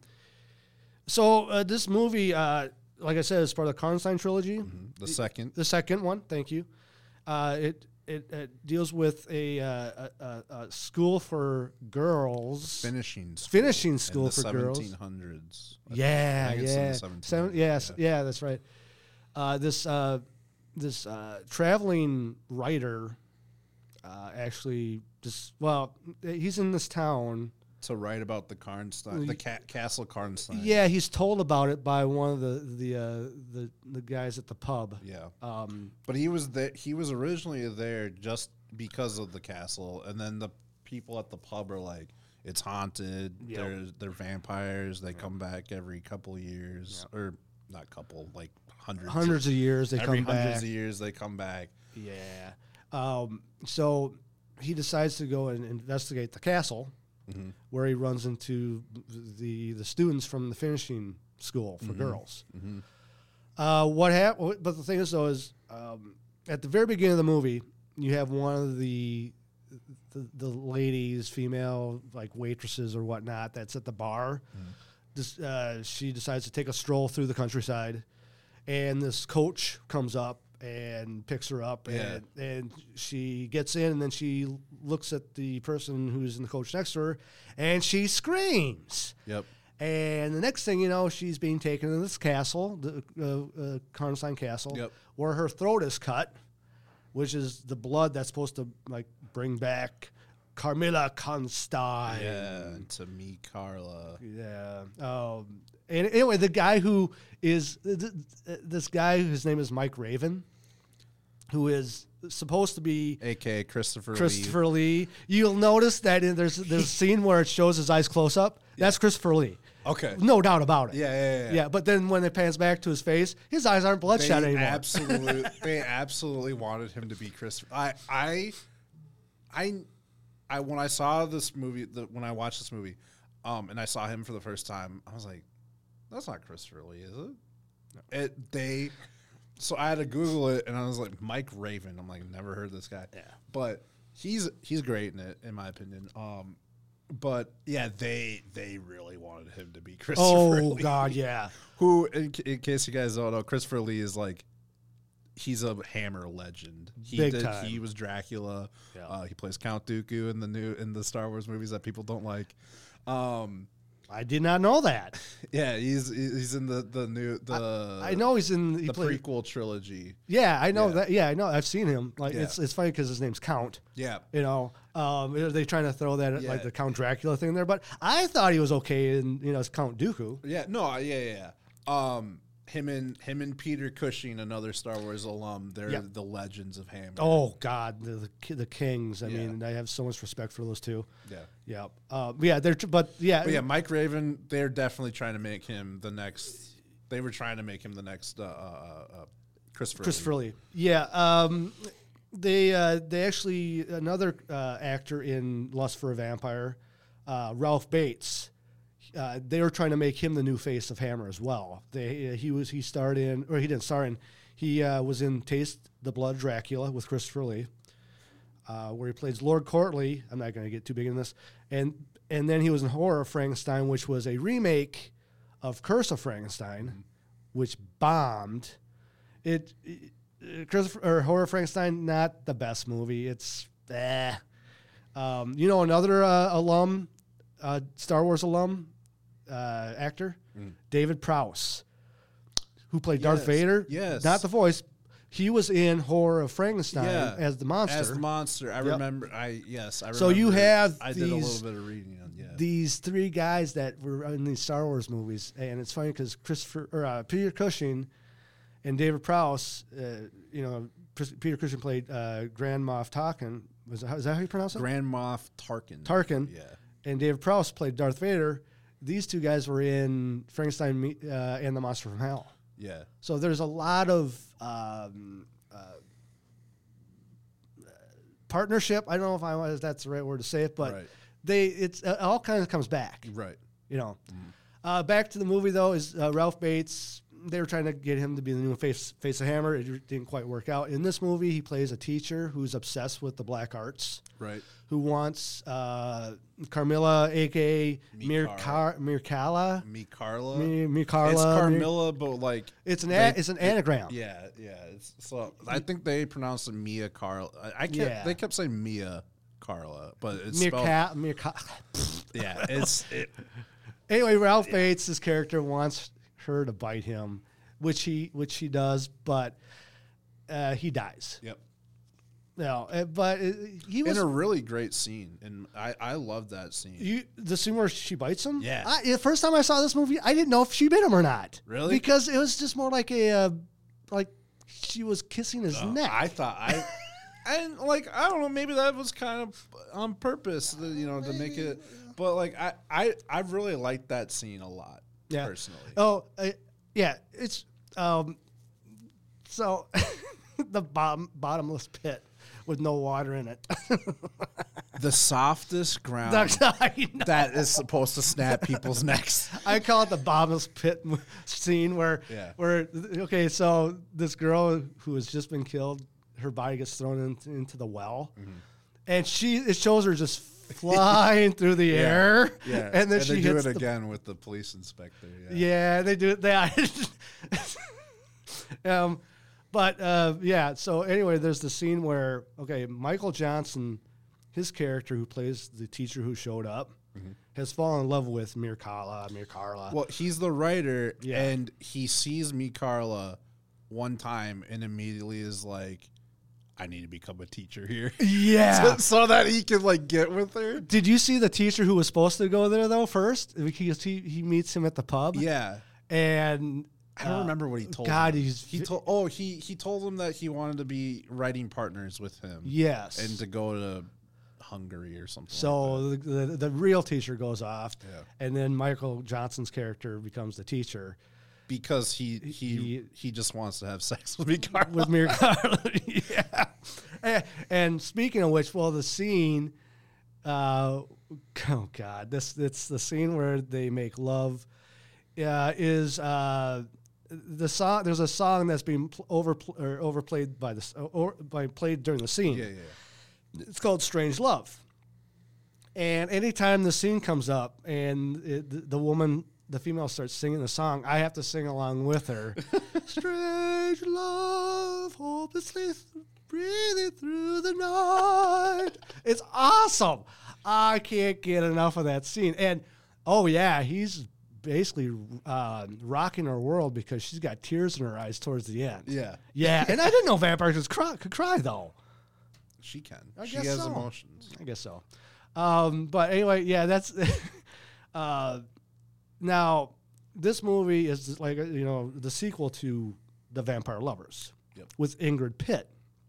A: so uh, this movie, uh, like I said, is part of the Karnstein trilogy.
B: the second.
A: The second one, thank you. Uh, it, it it deals with a, uh, a, a, a school for girls.
B: Finishing school.
A: Finishing
B: in
A: school
B: the
A: for girls.
B: seventeen hundreds.
A: Yeah,
B: think it's in the
A: yeah,
B: seventeen
A: Seven,
B: hundreds,
A: yes,
B: yeah.
A: yeah, that's right. Uh, this uh, this uh, traveling writer uh, actually just well, he's in this town.
B: To write about the Karnstein, the ca- Castle Karnstein.
A: Yeah, he's told about it by one of the the uh, the the guys at the pub.
B: Yeah.
A: Um,
B: But he was there. He was originally there just because of the castle, and then the people at the pub are like, "It's haunted.
A: Yep.
B: They're they're vampires. They come back every couple of years, or not couple, like hundreds.
A: hundreds of years they
B: every
A: come back.
B: hundreds of years they come back.
A: Yeah. Um, so he decides to go and investigate the castle,
B: Mm-hmm.
A: where he runs into the the students from the finishing school
B: Mm-hmm.
A: for girls. Uh, what happened? But the thing is, though, is um, at the very beginning of the movie, you have one of the the, the ladies, female like waitresses or whatnot, that's at the bar.
B: Mm-hmm.
A: This, uh, she decides to take a stroll through the countryside, and this coach comes up and picks her up,
B: Yeah.
A: and, and she gets in, and then she looks at the person who's in the coach next to her, and she screams.
B: Yep.
A: And the next thing you know, she's being taken to this castle, the uh, uh, Karnstein Castle,
B: Yep.
A: where her throat is cut, which is the blood that's supposed to like bring back Carmilla Karnstein.
B: Yeah. To me, Carla.
A: Yeah. Um, and anyway, the guy who is th- th- this guy, his name is Mike Raven, who is supposed to be
B: A K A Christopher Lee.
A: Christopher Lee. You'll notice that in, there's there's a scene where it shows his eyes close up. That's Christopher Lee.
B: Okay.
A: No doubt about it.
B: Yeah, yeah, yeah.
A: Yeah, but then when it pans back to his face, his eyes aren't bloodshot
B: They
A: anymore.
B: absolutely, they absolutely wanted him to be Christopher. I, I, I, I when I saw this movie, the, when I watched this movie, um, and I saw him for the first time, I was like, "That's not Christopher Lee, is it?" No. It they, so I had to Google it, and I was like, Mike Raven. I'm like, never heard this guy.
A: Yeah,
B: but he's he's great in it, in my opinion. Um, but yeah, they they really wanted him to be Christopher
A: oh
B: Lee.
A: God, yeah.
B: Who, in, in case you guys don't know, Christopher Lee is like, he's a Hammer legend. He
A: Big
B: did.
A: time.
B: He was Dracula.
A: Yeah.
B: Uh, he plays Count Dooku in the new in the Star Wars movies that people don't like. Um,
A: I did not know that.
B: yeah, he's he's in the the new the
A: I know he's in he
B: the
A: played,
B: prequel trilogy.
A: Yeah, I know
B: Yeah.
A: that. Yeah, I know. I've seen him. Like
B: Yeah.
A: it's it's funny because his name's Count.
B: Yeah,
A: You know, um, are they trying to throw that
B: Yeah.
A: like the Count Dracula thing there? But I thought he was okay in you know as Count Dooku.
B: yeah, no, uh, yeah, yeah. yeah. Um, him and him and Peter Cushing, another Star Wars alum. They're
A: Yeah.
B: the legends of Hammer.
A: Oh God, the the, ki- the Kings. I
B: Yeah.
A: mean, I have so much respect for those two.
B: yeah.
A: Yeah, uh, yeah. They're tr- but yeah,
B: But yeah, Mike Raven, they're definitely trying to make him the next. They were trying to make him the next uh, uh, uh, Christopher.
A: Christopher
B: Lee.
A: Lee. Yeah, um, they uh, they actually another uh, actor in Lust for a Vampire, uh, Ralph Bates. Uh, they were trying to make him the new face of Hammer as well. They he was he starred in or he didn't star in. He uh, was in Taste the Blood Dracula with Christopher Lee, uh, where he plays Lord Courtly. I'm not going to get too big in this, and and then he was in Horror of Frankenstein, which was a remake of Curse of Frankenstein,
B: Mm-hmm.
A: which bombed. It, it Christopher or Horror of Frankenstein, not the best movie. It's eh. Um, you know another uh, alum, uh, Star Wars alum, uh, actor, David Prowse, who played Darth
B: Yes,
A: Vader.
B: yes.
A: Not the voice. He was in Horror of Frankenstein
B: Yeah,
A: as the monster.
B: As the monster, I
A: Yep.
B: remember. I yes, I. Remember,
A: So you have
B: I did a
A: these-
B: little bit of reading on yeah.
A: These three guys that were in these Star Wars movies, and it's funny because Christopher or uh, Peter Cushing and David Prowse, uh, you know, Pr- Peter Cushing played uh, Grand Moff Tarkin. Was that, is that how you pronounce it?
B: Grand Moff Tarkin.
A: Tarkin.
B: Yeah.
A: And David Prowse played Darth Vader. These two guys were in Frankenstein Me- uh, and the Monster from Hell.
B: Yeah.
A: So there's a lot of um, uh, partnership. I don't know if I if that's the right word to say it, but
B: Right.
A: they it's it all kind of comes back.
B: Right.
A: You know, uh, back to the movie though is uh, Ralph Bates. They were trying to get him to be the new face face of Hammer. It didn't quite work out. In this movie, he plays a teacher who's obsessed with the black arts,
B: Right.
A: who wants uh, Carmilla, aka Mir
B: Mikara.
A: Car- Mirkala.
B: Me Carla.
A: Mi- Mirkala,
B: It's
A: Mir-
B: Carmilla, but like
A: It's an
B: they-
A: a- it's an anagram.
B: Yeah, yeah. It's, so I think they pronounced it Mia Carla. I, I kept
A: Yeah.
B: they kept saying Mia Carla, but it's spelled,
A: Mirka, Mirka.
B: yeah. It's it,
A: Anyway, Ralph Bates, this character wants her to bite him, which he which he does, but uh, he dies.
B: yep.
A: No, uh, but uh, he was
B: In a really great scene, and I I love that scene.
A: you, the scene where she bites him.
B: Yeah.
A: I, the first time I saw this movie, I didn't know if she bit him or not.
B: Really?
A: Because it was just more like a uh, like she was kissing his neck.
B: I thought I. And like I don't know, maybe that was kind of on purpose, you know, to make it. But like I, I, I really liked that scene a lot,
A: yeah.
B: personally.
A: Oh, uh, yeah. It's um. So, the bottom bottomless pit with no water in it.
B: The softest ground
A: That's- I know.
B: that is supposed to snap people's necks.
A: I call it the bottomless pit m- scene where,
B: Yeah.
A: where okay, so this girl who has just been killed, her body gets thrown into, into the well,
B: Mm-hmm.
A: and she it shows her just flying through the air,
B: Yeah,
A: and then
B: and
A: she
B: they do
A: hits
B: it
A: the,
B: again with the police inspector. Yeah,
A: Yeah, they do. They um, but uh, yeah. So anyway, there's the scene where okay, Michael Johnson, his character who plays the teacher who showed up, has fallen in love with Mirkala. Mirkala.
B: Well, he's the writer,
A: Yeah.
B: and he sees me, Carla, one time, and immediately is like, "I need to become a teacher here."
A: yeah.
B: so that he can like get with her.
A: Did you see the teacher who was supposed to go there though first? Because he he meets him at the pub.
B: Yeah,
A: And
B: I don't
A: Uh,
B: remember what he told
A: God,
B: him.
A: he's
B: he
A: vi-
B: told oh he he told him that he wanted to be writing partners with him.
A: Yes.
B: And to go to Hungary or something. like
A: So the, the the real teacher goes off,
B: Yeah.
A: and then Michael Johnson's character becomes the teacher
B: that. Because he he
A: He-
B: he just wants to have sex with me, Carla.
A: with Mir yeah. And, and speaking of which, well, the scene, uh, oh God, this it's the scene where they make love. Uh, is uh, the song? There's a song that's being pl- over or overplayed by the s- or by played during the scene.
B: Yeah, yeah.
A: It's called Strange Love. And anytime the scene comes up and it, the, the woman, the female starts singing the song, I have to sing along with her. Strange love, hopelessly th- breathing through the night. It's awesome. I can't get enough of that scene. And, oh, yeah, he's basically uh, rocking her world because she's got tears in her eyes towards the end.
B: Yeah.
A: Yeah, and I didn't know vampires could cry, could cry though.
B: She can.
A: I
B: she
A: guess
B: has
A: so.
B: emotions.
A: I guess so. Um, but anyway, yeah, that's uh, now this movie is like you know the sequel to The Vampire Lovers
B: Yep.
A: with Ingrid Pitt.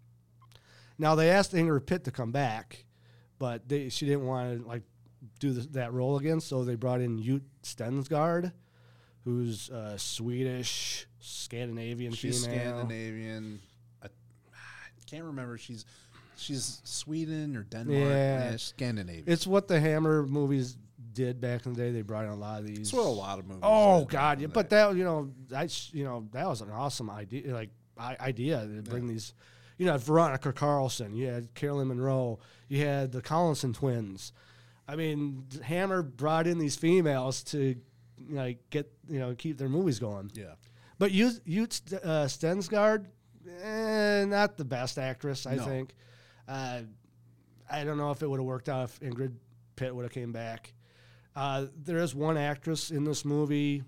A: Now they asked Ingrid Pitt to come back, but they, she didn't want to like do this, that role again, so they brought in Ute Stensgaard, who's a Swedish Scandinavian
B: She's
A: female.
B: Scandinavian. I, I can't remember. She's she's Sweden or Denmark.
A: Yeah.
B: Yeah, Scandinavian.
A: It's what the Hammer movies did back in the day. They brought in a lot of these.
B: It's what a lot of movies.
A: Oh
B: did back
A: God!
B: in
A: Yeah,
B: the
A: but
B: day.
A: that you know, I you know that was an awesome idea. Like I, idea to bring these. You know, Veronica Carlson. You had Carolyn Monroe. You had the Collinson twins. I mean, Hammer brought in these females to like get you know keep their movies going.
B: Yeah.
A: But you you uh, Stensgaard, eh, not the best actress. I
B: No.
A: think. Uh, I don't know if it would have worked out if Ingrid Pitt would have came back. Uh, there is one actress in this movie.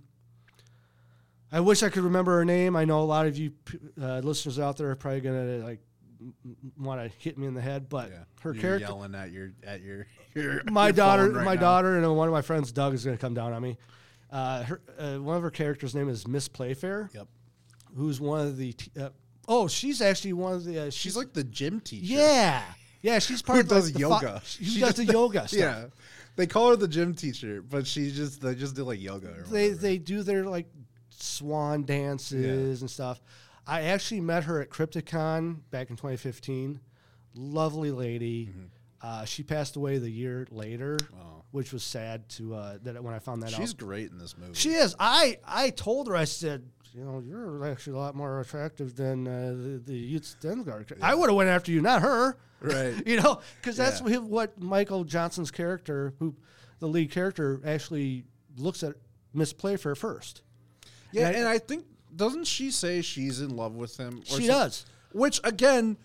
A: I wish I could remember her name. I know a lot of you uh, listeners out there are probably gonna like want to hit me in the head, but
B: Yeah.
A: her
B: You're
A: character.
B: yelling at your at your, your
A: My
B: your
A: daughter,
B: phone right
A: my
B: now.
A: daughter, and one of my friends, Doug, is gonna come down on me. Uh, her uh, one of her characters' name is Miss Playfair.
B: Yep.
A: Who's one of the? T- uh, oh, she's actually one of the. Uh,
B: She's like the gym teacher.
A: yeah, yeah. She's part
B: Who
A: of like,
B: does
A: the
B: yoga.
A: Who
B: She
A: does
B: just-
A: the yoga stuff?
B: Yeah. They call her the gym teacher, but she just they just do like yoga. Or
A: They
B: whatever.
A: they do their like swan dances and stuff. I actually met her at Crypticon back in twenty fifteen. Lovely lady. Uh, she passed away the year later,
B: Mm-hmm. Oh.
A: which was sad to uh, that when I found that
B: She's
A: out.
B: great in this movie.
A: She is. I I told her I said, you know, you're actually a lot more attractive than uh, the the Ute Stensgaard. I would have went after you, not her.
B: Right.
A: You know, because that's
B: Yeah.
A: what- what Michael Johnson's character, who the lead character, actually looks at Miss Playfair first.
B: Yeah,
A: And I-
B: and I think doesn't she say she's in love with him? or
A: She
B: some-
A: does.
B: Which again,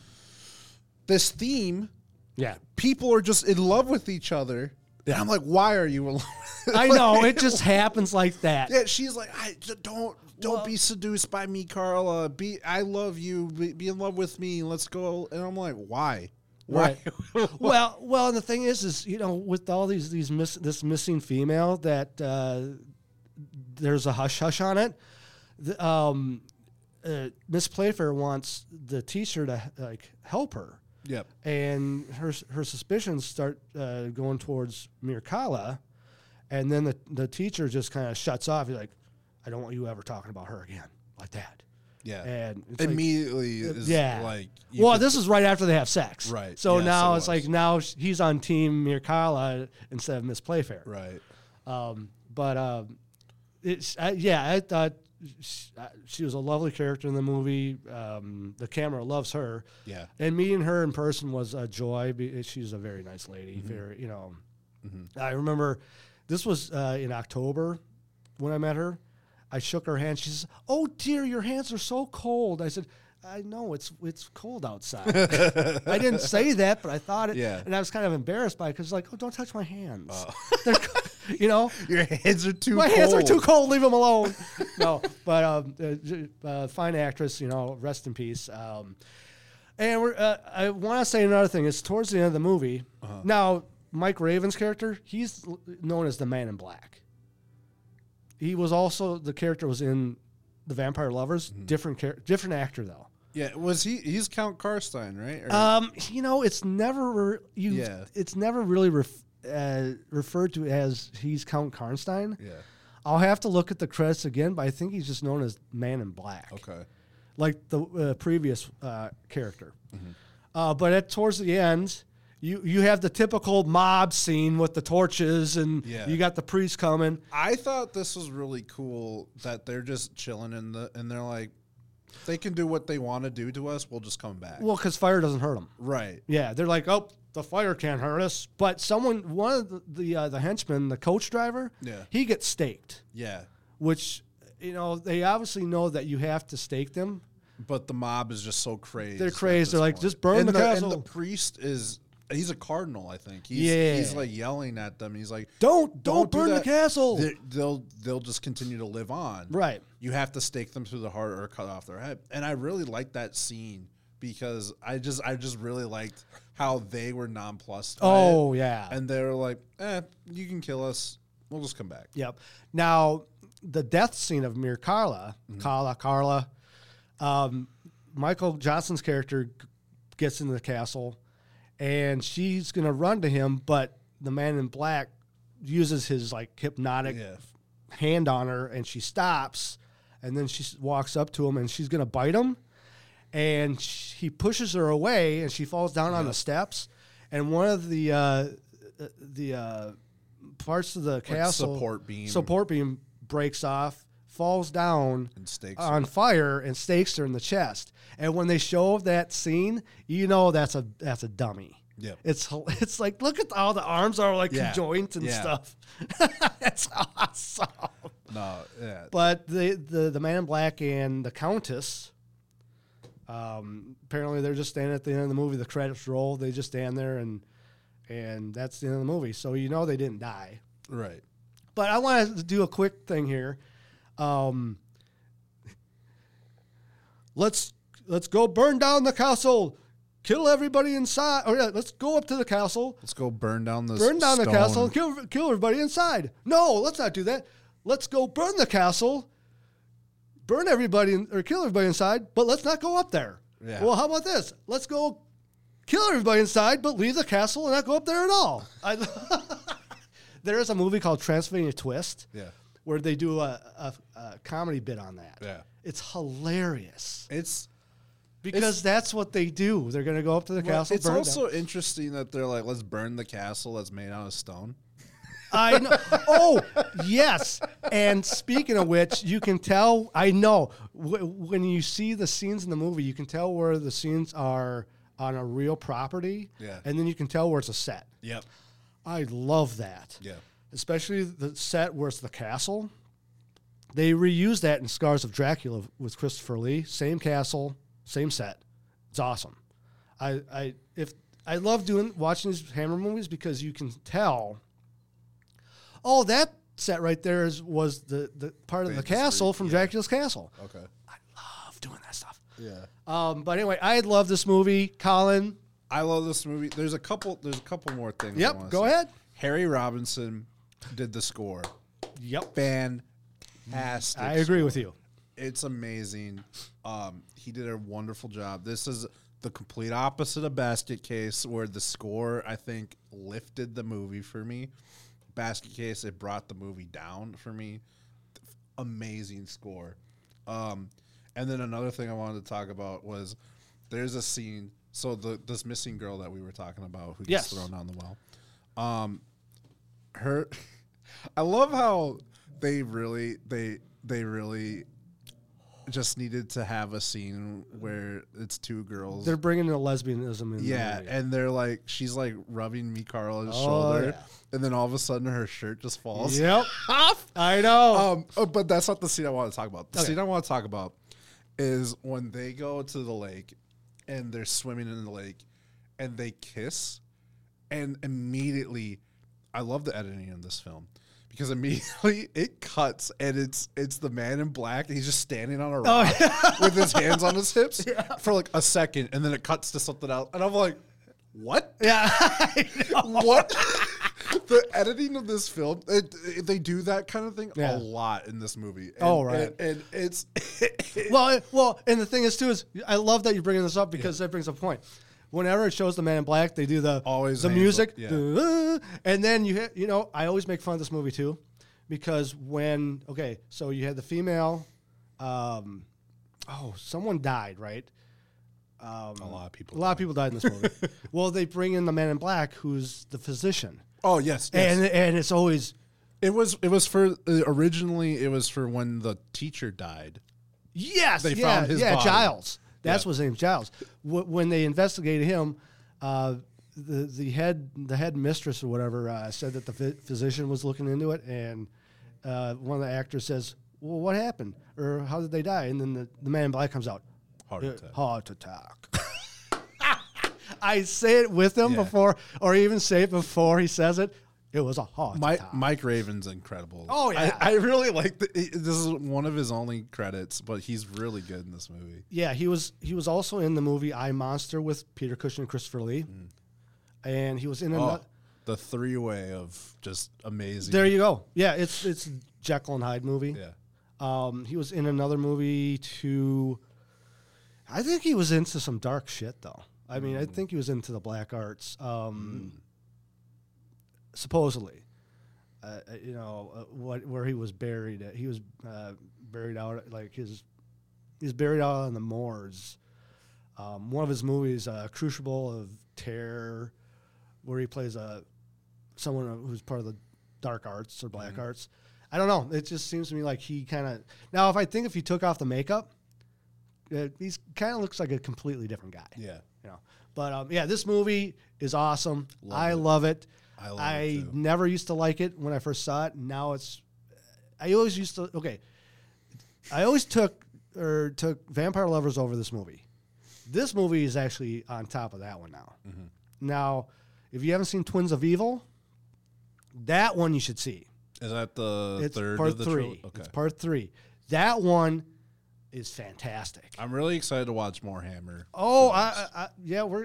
B: this theme,
A: Yeah.
B: people are just in love with each other. And I'm like, why are you in love?
A: I know. It just happens like that.
B: Yeah, she's like, I j- don't don't
A: Well-
B: be seduced by me, Carla. Be I love you. Be, be in love with me. Let's go. And I'm like, why? Why?
A: Right. well, well, and the thing is, is you know, with all these these miss, this missing female, that uh, there's a hush hush on it. The, um, uh, Miss Playfair wants the teacher to like help her,
B: Yep.
A: and her her suspicions start uh, going towards Mirkala, and then the the teacher just kind of shuts off. He's like, "I don't want you ever talking about her again like that."
B: Yeah.
A: And it's like-
B: Immediately is
A: yeah.
B: like you
A: well,
B: could-
A: this is right after they have sex.
B: Right.
A: So
B: Yes,
A: now
B: it
A: it's
B: was.
A: like now sh- he's on team Mirkala instead of Miss Playfair.
B: right.
A: Um, but um, it's I, yeah, I thought she, she was a lovely character in the movie. Um, the camera loves her.
B: Yeah.
A: And meeting her in person was a joy. be- She's a very nice lady.
B: Mm-hmm.
A: Very, you know. I remember this was uh, in October when I met her. I shook her hand. She says, "Oh dear, your hands are so cold." I said, "I know it's it's cold outside." I didn't say that, but I thought it.
B: Yeah.
A: And I was kind of embarrassed by it because like, "Oh, don't touch my hands." They're co- you know,
B: Your hands are too
A: my
B: cold.
A: hands are too cold. Leave them alone. No, but um, uh, j- uh, fine actress. You know, rest in peace. Um, and we're, uh, I want to say another thing. It's towards the end of the movie.
B: Uh-huh.
A: Now, Mike Raven's character, he's l- known as the Man in Black. He was also the character was in the Vampire Lovers,
B: Mm-hmm.
A: different char- different actor though.
B: Yeah, was he? He's Count Karstein, right? Or-
A: Um, you know, it's never re- you.
B: Yeah.
A: It's never really ref- uh, referred to as he's Count Karnstein.
B: yeah.
A: I'll have to look at the credits again, but I think he's just known as Man in Black.
B: Okay.
A: Like the uh, previous uh, character.
B: Mm-hmm.
A: Uh, but at towards the end, you you have the typical mob scene with the torches, and
B: Yeah.
A: you got the priest coming.
B: I thought this was really cool that they're just chilling in the, and they're like, they can do what they want to do to us. We'll just come back.
A: Well, because fire doesn't hurt them.
B: Right.
A: Yeah, they're like, oh, the fire can't hurt us. But someone, one of the the, uh, the henchmen, the coach driver,
B: Yeah.
A: he gets staked,
B: Yeah.
A: which, you know, they obviously know that you have to stake them.
B: But the mob is just so crazy.
A: They're crazy. They're like, just burn
B: and
A: the
B: the
A: castle.
B: And the priest is, he's a cardinal, I think. He's,
A: Yeah.
B: He's like yelling at them. He's like,
A: Don't, don't,
B: do
A: burn the
B: that.
A: castle.
B: They- They'll, they'll just continue to live on.
A: Right.
B: You have to stake them through the heart or cut off their head. And I really liked that scene because I just, I just really liked how they were nonplussed. by
A: Oh,
B: it.
A: yeah.
B: And they were like, eh, you can kill us. We'll just come back.
A: Yep. Now, the death scene of Mir Carla,
B: Mm-hmm.
A: Carla, Carla, um, Michael Johnson's character g- gets into the castle, and she's going to run to him, but the Man in Black uses his, like, hypnotic
B: Yeah.
A: hand on her, and she stops, and then she s- walks up to him, and she's going to bite him, and sh- he pushes her away, and she falls down on the steps, and one of the uh, the uh, parts of the castle
B: support beam.
A: support beam breaks off, falls down
B: And stakes
A: on
B: her.
A: fire, and stakes her in the chest. And when they show that scene, you know that's a that's a dummy.
B: Yep.
A: It's hil- it's like, look at how the arms are like
B: Yeah.
A: conjoined and
B: Yeah.
A: stuff. That's awesome.
B: No, yeah.
A: But the, the the Man in Black and the Countess, um, apparently they're just standing at the end of the movie. The credits roll. They just stand there, and and that's the end of the movie. So you know they didn't die.
B: Right.
A: But I want to do a quick thing here. Um, let's let's go burn down the castle, kill everybody inside. Or yeah, let's go up to the castle,
B: Let's go burn down the
A: burn down the
B: stone.
A: castle, and kill kill everybody inside. No, let's not do that. Let's go burn the castle, burn everybody in, or kill everybody inside, but let's not go up there.
B: Yeah.
A: Well, how about this? Let's go kill everybody inside, but leave the castle and not go up there at all. I, there is a movie called Transylvania Twist.
B: Yeah.
A: Where they do a, a, a comedy bit on that.
B: Yeah.
A: It's hilarious
B: It's
A: because that's what they do. They're going to go up to the
B: well,
A: castle.
B: it's
A: burn it
B: also
A: down.
B: interesting that they're like, let's burn the castle that's made out of stone.
A: I know. Oh, yes. And speaking of which, you can tell. I know w- when you see the scenes in the movie, you can tell where the scenes are on a real property.
B: Yeah.
A: And then you can tell where it's a set.
B: Yep.
A: I love that.
B: Yeah.
A: Especially the set where it's the castle. They reused that in Scars of Dracula with Christopher Lee. Same castle, same set. It's awesome. I I if I love doing watching these Hammer movies because you can tell. Oh, that set right there is was the, the part of the
B: Fantasy,
A: castle from
B: yeah.
A: Dracula's castle.
B: Okay.
A: I love doing that stuff.
B: Yeah.
A: Um, but anyway, I love this movie. Colin.
B: I love this movie. There's a couple. There's a couple more things. I
A: Yep.
B: wanna
A: Go
B: say.
A: ahead.
B: Harry Robinson did the score.
A: Yep.
B: Fantastic.
A: I agree with you.
B: It's amazing. Um, he did a wonderful job. This is the complete opposite of Basket Case, where the score, I think, lifted the movie for me. Basket Case, it brought the movie down for me. Amazing score. Um, and then another thing I wanted to talk about was there's a scene. So the this missing girl that we were talking about who
A: Yes.
B: gets thrown down the well. Um, her, I love how they really they they really just needed to have a scene where it's two girls.
A: They're bringing in lesbianism in
B: yeah,
A: the movie.
B: and they're like, she's like rubbing me Carla's
A: Oh,
B: shoulder,
A: yeah.
B: and then all of a sudden her shirt just falls
A: Yep.
B: off.
A: I know.
B: Um, oh, but that's not the scene I want to talk about. The
A: Okay.
B: scene I want to talk about is when they go to the lake and they're swimming in the lake and they kiss, and immediately, I love the editing in this film because immediately it cuts and it's it's the Man in Black and he's just standing on a rock with his hands on his hips for like a second, and then it cuts to something else, and I'm like, what?
A: yeah.
B: What? the editing of this film, it, it- they do that kind of thing
A: Yeah.
B: a lot in this movie. And,
A: Oh, right.
B: And, and it's
A: well, it- well, and the thing is too is I love that you're bringing this up because that brings up a point. Whenever it shows the Man in Black, they do the
B: Always
A: the
B: hands
A: music,
B: up, yeah.
A: duh, and then you ha- you know I always make fun of this movie too, because when okay, so you had the female, um, oh, someone died, right? Um,
B: a lot of people.
A: A lot of people died in this movie. Well, they bring in the Man in Black, who's the physician,
B: Oh yes, yes.
A: and and it's always
B: it was it was for uh, originally it was for when the teacher died.
A: yes,
B: They
A: yeah,
B: found his
A: yeah,
B: body.
A: Giles. That's
B: Yeah.
A: what his name's Giles. Wh- When they investigated him, uh, the the head the head mistress or whatever uh, said that the phy- physician was looking into it, and uh, one of the actors says, "Well, what happened, or how did they die?" And then the, the Man in Black comes out,
B: Heart
A: "Uh,
B: attack.
A: heart attack." I say it with him
B: Yeah.
A: before, or even say it before he says it. It was a heart
B: Mike
A: attack.
B: Mike Raven's incredible.
A: Oh, yeah.
B: I, I really like the, it- this is one of his only credits, but he's really good in this movie.
A: Yeah, he was he was also in the movie I, Monster with Peter Cushing and Christopher Lee, and he was in
B: Oh,
A: another.
B: the three way of just amazing.
A: There you go. Yeah, it's it's Jekyll and Hyde movie.
B: Yeah.
A: Um, he was in another movie too. I think he was into some dark shit though. I mean, I think he was into the black arts. Um, supposedly, uh, uh, you know, uh, what where he was buried at. He was uh, buried out like his. He's buried out on the moors. Um, one of his movies, uh, Crucible of Terror, where he plays a someone who's part of the dark arts or black arts. I don't know. It just seems to me like he kind of now. If I think if he took off the makeup, uh, he's kind of looks like a completely different guy.
B: Yeah.
A: You know. But um, yeah, this movie is awesome.
B: Love
A: I
B: it.
A: love it.
B: I love
A: I
B: it too.
A: never used to like it when I first saw it. Now it's. I always used to. Okay. I always took or took Vampire Lovers over this movie. This movie is actually on top of that one now.
B: Mm-hmm.
A: Now, if you haven't seen Twins of Evil, that one you should see.
B: Is that the
A: It's
B: third
A: part
B: of the
A: three.
B: trilogy? Okay.
A: It's part three. That one is fantastic.
B: I'm really excited to watch more Hammer.
A: Oh, I, I, I yeah, we're.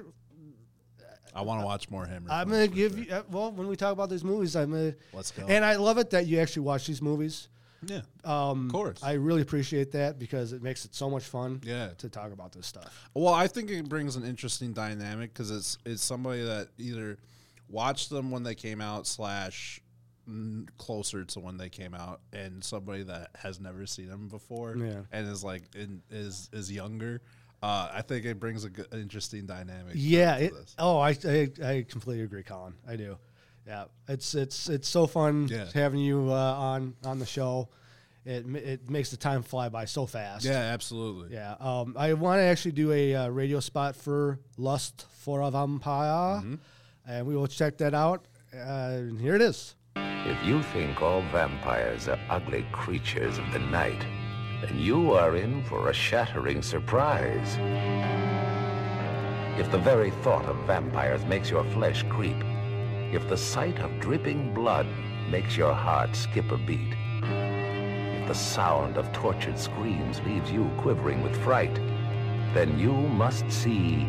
B: I want to watch more Hammer.
A: I'm
B: films
A: gonna
B: for
A: give
B: sure.
A: you. Uh, well, when we talk about these movies, I'm gonna.
B: Let's go.
A: And I love it that you actually watch these movies.
B: Yeah.
A: Um,
B: Of course.
A: I really appreciate that because it makes it so much fun.
B: Yeah.
A: To talk about this stuff.
B: Well, I think it brings an interesting dynamic because it's it's somebody that either watched them when they came out slash mm, closer to when they came out, and somebody that has never seen them before
A: Yeah.
B: and is like in, is is younger. Uh, I think it brings a good, interesting dynamic.
A: Yeah.
B: to
A: It,
B: this.
A: oh, I, I I completely agree, Colin. I do. Yeah. It's it's it's so fun
B: Yeah.
A: having you uh, on on the show. It ma- it makes the time fly by so fast.
B: Yeah, absolutely.
A: Yeah. Um, I want to actually do a uh, radio spot for Lust for a Vampire,
B: Mm-hmm.
A: and we will check that out. Uh, and here it is.
G: If you think all vampires are ugly creatures of the night, then you are in for a shattering surprise. If the very thought of vampires makes your flesh creep, if the sight of dripping blood makes your heart skip a beat, if the sound of tortured screams leaves you quivering with fright, then you must see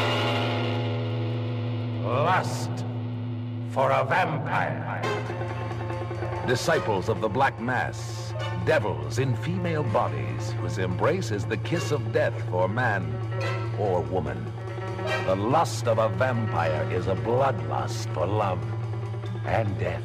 G: Lust for a Vampire. Disciples of the Black Mass, devils in female bodies whose embrace is the kiss of death for man or woman. The lust of a vampire is a bloodlust for love and death.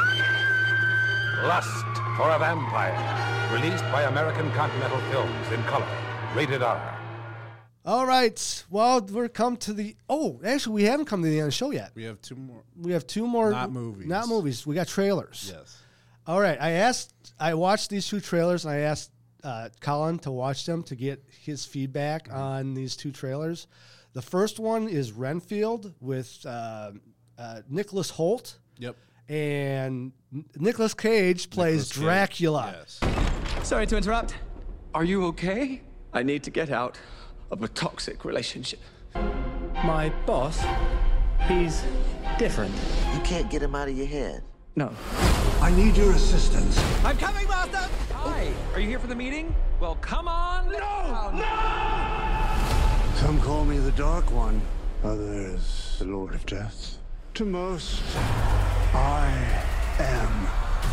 G: Lust for a Vampire, released by American Continental Films in color, rated R.
A: All right. Well, we're come to the. Oh, actually, we haven't come to the end of the show yet.
B: We have two more.
A: We have two more.
B: Not movies.
A: Not movies. We got trailers.
B: Yes.
A: All right. I asked. I watched these two trailers, and I asked uh, Colin to watch them to get his feedback
B: Mm-hmm.
A: on these two trailers. The first one is Renfield with uh, uh, Nicholas Hoult,
B: Yep.
A: and N- Nicolas Cage plays
B: Nicolas Cage,
A: Dracula.
B: Yes.
H: Sorry to interrupt. Are you okay? I need to get out of a toxic relationship.
I: My boss, he's different.
J: You can't get him out of your head.
I: No.
K: I need your assistance.
H: I'm coming, Master! Hi, are you here for the meeting? Well, come on! No! No!
K: Some call me the Dark One. Others, the Lord of Death. To most, I am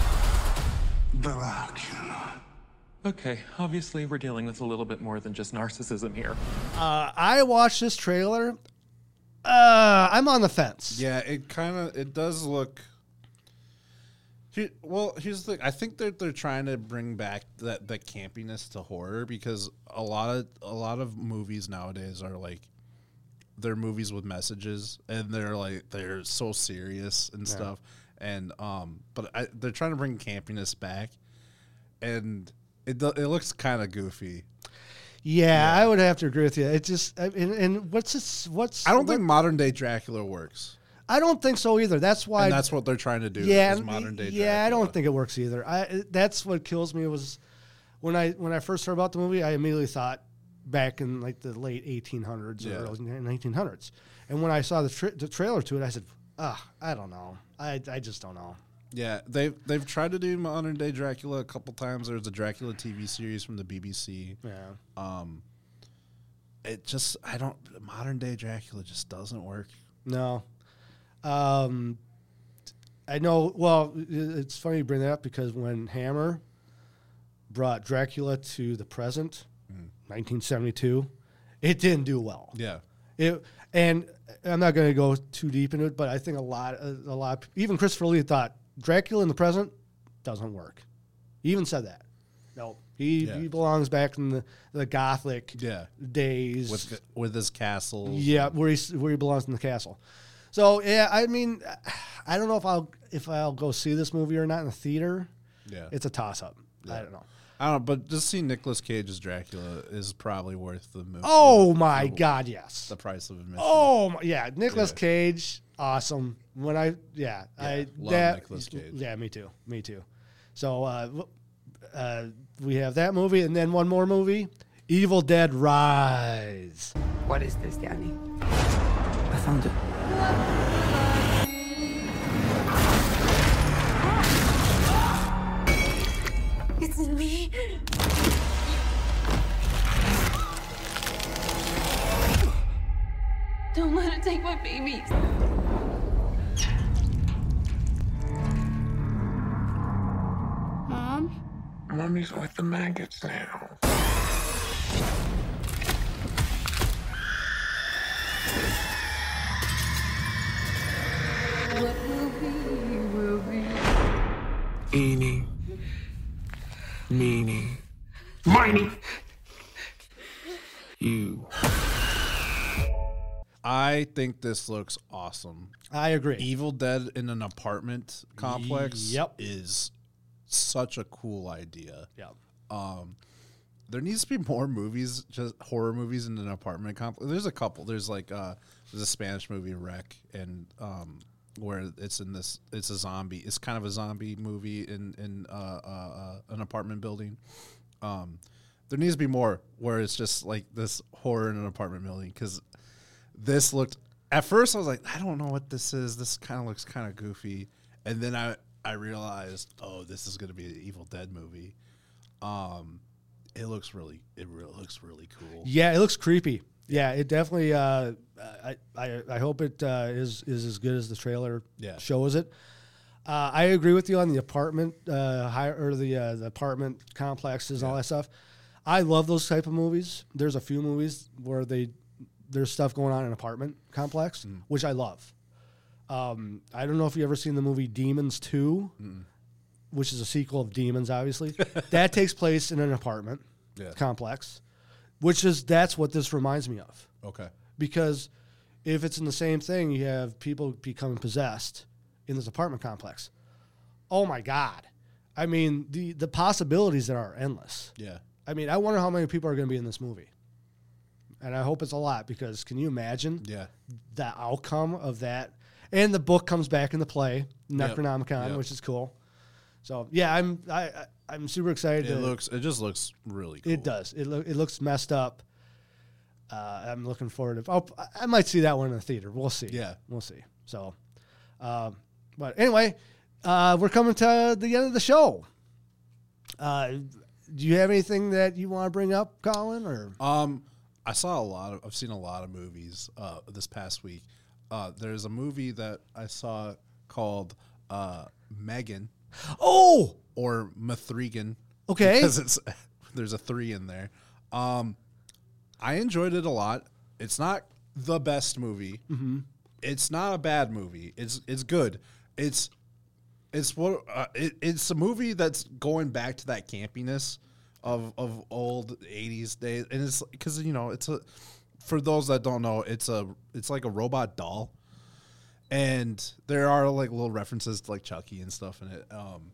K: Dracula.
H: Okay, obviously we're dealing with a little bit more than just narcissism here.
A: Uh, I watched this trailer. Uh, I'm on the fence.
B: Yeah, it kind of it does look. He, well, here's the thing. I think that they're trying to bring back that the campiness to horror because a lot of a lot of movies nowadays are like they're movies with messages and they're like they're so serious and
A: Yeah.
B: stuff. And um, but I, they're trying to bring campiness back, and it do- it looks kind of goofy.
A: Yeah, I would have to agree with you. It just I- and, and what's this, what's
B: I don't
A: what-
B: think modern day Dracula works.
A: I don't think so either. That's why.
B: And that's what they're trying to do.
A: Yeah,
B: is modern day.
A: yeah. I
B: Dracula.
A: don't think it works either. I that's what kills me was when I when I first heard about the movie, I immediately thought back in like the late eighteen hundreds
B: Yeah.
A: or early nineteen hundreds, and when I saw the tra- the trailer to it, I said, ah, I don't know. I I just don't know.
B: Yeah, they've they've tried to do modern day Dracula a couple times. There's a Dracula T V series from the B B C.
A: Yeah.
B: Um, it just I don't modern day Dracula just doesn't work.
A: No. Um, I know. Well, i- it's funny you bring that up because when Hammer brought Dracula to the present, nineteen seventy-two, it didn't do well.
B: Yeah.
A: It and I'm not going to go too deep into it, but I think a lot, a, a lot, even Christopher Lee thought Dracula in the present doesn't work. He even said that. No, he
B: Yeah.
A: he belongs back in the, the Gothic
B: Yeah.
A: days
B: with with his castles.
A: yeah, where he where he belongs in the castle. So yeah, I mean, I don't know if I'll if I'll go see this movie or not in the theater.
B: Yeah.
A: It's a toss up. I don't know.
B: I don't know, but just seeing Nicolas Cage as Dracula is probably worth the movie.
A: Oh my God, yes.
B: The price of admission.
A: Oh my, yeah, Nicolas
B: Yeah.
A: Cage, awesome. When I yeah,
B: Yeah,
A: I
B: love
A: that
B: Nicolas Cage.
A: yeah, me too, me too. So uh, w- uh, we have that movie, and then one more movie, Evil Dead Rise.
L: What is this, Danny? I found it.
M: It's me. Don't let it take my babies. Mom?
L: Mommy's with the maggots now.
M: What will be, will be.
L: Eeny. Meeny. Miny. You.
B: I think this looks awesome.
A: I agree.
B: Evil Dead in an apartment complex
A: Yep.
B: is such a cool idea.
A: Yep.
B: Um, there needs to be more movies, just horror movies in an apartment complex. There's a couple. There's like uh, there's a Spanish movie, Wreck, and um, where it's in this. It's a zombie. It's kind of a zombie movie in in uh, uh, uh, an apartment building. Um, there needs to be more where it's just like this horror in an apartment building because this looked. At first, I was like, I don't know what this is. This kind of looks kind of goofy, and then I I realized, oh, this is going to be an Evil Dead movie. Um, it looks really, it really looks really cool.
A: Yeah, it looks creepy. Yeah, it definitely. Uh, I, I I hope it uh, is is as good as the trailer
B: Yeah.
A: shows it. Uh, I agree with you on the apartment uh, high, or the uh, the apartment complexes and all that stuff. I love those type of movies. There's a few movies where they there's stuff going on in an apartment complex,
B: Mm.
A: which I love. Um, I don't know if you ever seen the movie Demons two,
B: Mm.
A: which is a sequel of Demons, obviously. That takes place in an apartment
B: Yeah.
A: complex, which is that's what this reminds me of.
B: Okay.
A: Because if it's in the same thing, you have people becoming possessed in this apartment complex. Oh my God. I mean, the, the possibilities there are endless.
B: Yeah.
A: I mean, I wonder how many people are going to be in this movie. And I hope it's a lot because can you imagine
B: Yeah.
A: the outcome of that? And the book comes back into play,
B: Yep.
A: Necronomicon,
B: Yep.
A: which is cool. So yeah, I'm I, I I'm super excited.
B: It
A: to,
B: looks. It just looks really cool.
A: It does. It lo- it looks messed up. Uh, I'm looking forward to. Oh, I might see that one in the theater. We'll see.
B: Yeah.
A: we'll see. So, um, but anyway, uh, we're coming to the end of the show. Uh, do you have anything that you want to bring up, Colin? Or
B: Um, I saw a lot of. I've seen a lot of movies uh, this past week. Uh, there's a movie that I saw called uh, Megan.
A: Oh,
B: or Mithrigan.
A: Okay,
B: because it's there's a three in there. Um, I enjoyed it a lot. It's not the best movie.
A: Mm-hmm.
B: It's not a bad movie. It's it's good. It's it's what uh, it, it's a movie that's going back to that campiness of of old eighties days, and it's because you know it's a for those that don't know, it's a it's like a robot doll, and there are like little references to like Chucky and stuff in it. Um,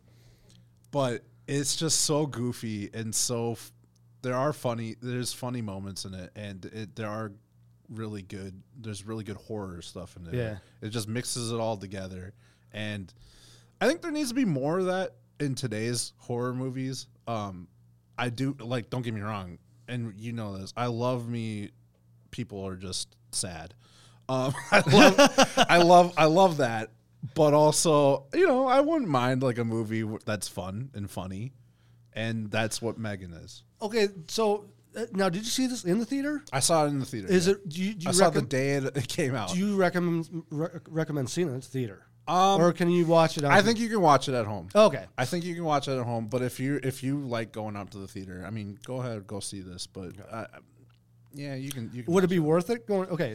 B: but it's just so goofy and so f- there are funny there's funny moments in it, and it there are really good there's really good horror stuff in it.
A: Yeah.
B: It just mixes it all together, and I think there needs to be more of that in today's horror movies. Um, I do like don't get me wrong, and you know this. I love me people are just sad. Um, I love I love I love that, but also, you know, I wouldn't mind like a movie that's fun and funny, and that's what Megan is.
A: Okay, so uh, now, did you see this in the theater?
B: I saw it in the theater.
A: Is
B: yeah.
A: it? Do you, do you
B: I saw the
A: recomm-
B: day it, it came out.
A: Do you recommend re- recommend seeing it in the theater,
B: Um,
A: or can you watch it? On
B: I think you can watch it at home.
A: Okay,
B: I think you can watch it at home. But if you if you like going out to the theater, I mean, go ahead, go see this. But uh, yeah, you can. You can
A: Would it be worth it going? Okay.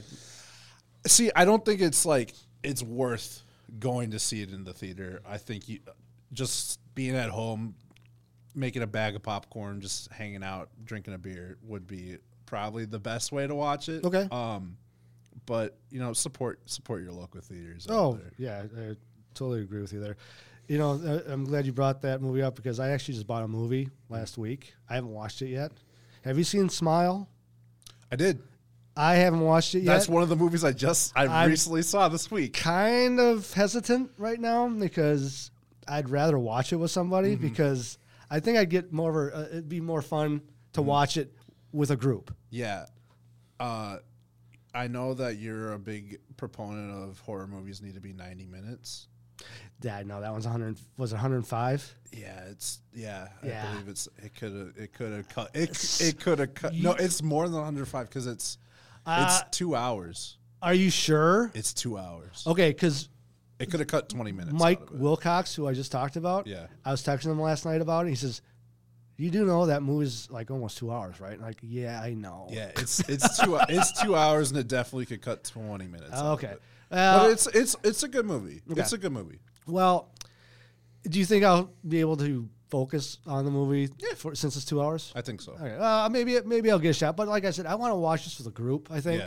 B: See, I don't think it's like it's worth going to see it in the theater. I think you just being at home, making a bag of popcorn, just hanging out, drinking a beer would be probably the best way to watch it.
A: Okay.
B: Um, but you know, support support your local theaters. out
A: Oh
B: there.
A: yeah, I totally agree with you there. You know, uh, I'm glad you brought that movie up because I actually just bought a movie last week. I haven't watched it yet. Have you seen Smile?
B: I did.
A: I haven't watched it yet.
B: That's one of the movies I just I
A: I'm
B: recently saw this week.
A: Kind of hesitant right now because I'd rather watch it with somebody
B: Mm-hmm.
A: because I think I'd get more of a, uh, it'd be more fun to
B: Mm-hmm.
A: watch it with a group.
B: Yeah. Uh, I know that you're a big proponent of horror movies need to be ninety minutes.
A: Yeah, no, that one's one hundred. Was it one hundred five?
B: Yeah, it's yeah.
A: Yeah.
B: I believe it's it could have it could have cut it. It could have cut. No, it's more than one hundred five because it's
A: Uh,
B: it's two hours.
A: Are you sure?
B: It's two hours.
A: Okay, because
B: It could have cut twenty minutes.
A: Mike
B: out of it.
A: Wilcox, who I just talked about,
B: Yeah.
A: I was texting him last night about it. He says, "You do know that movie's like almost two hours, right?" Like, yeah, I know.
B: Yeah, it's it's two it's two hours and it definitely could cut twenty minutes. out of
A: Okay.
B: it.
A: Well-
B: but it's it's it's a good movie.
A: Okay.
B: It's a good movie.
A: Well, do you think I'll be able to focus on the movie for, since it's two hours?
B: I think so.
A: Okay. Uh, maybe maybe I'll get a shot. But like I said, I want to watch this with a group. I think.
B: Yeah.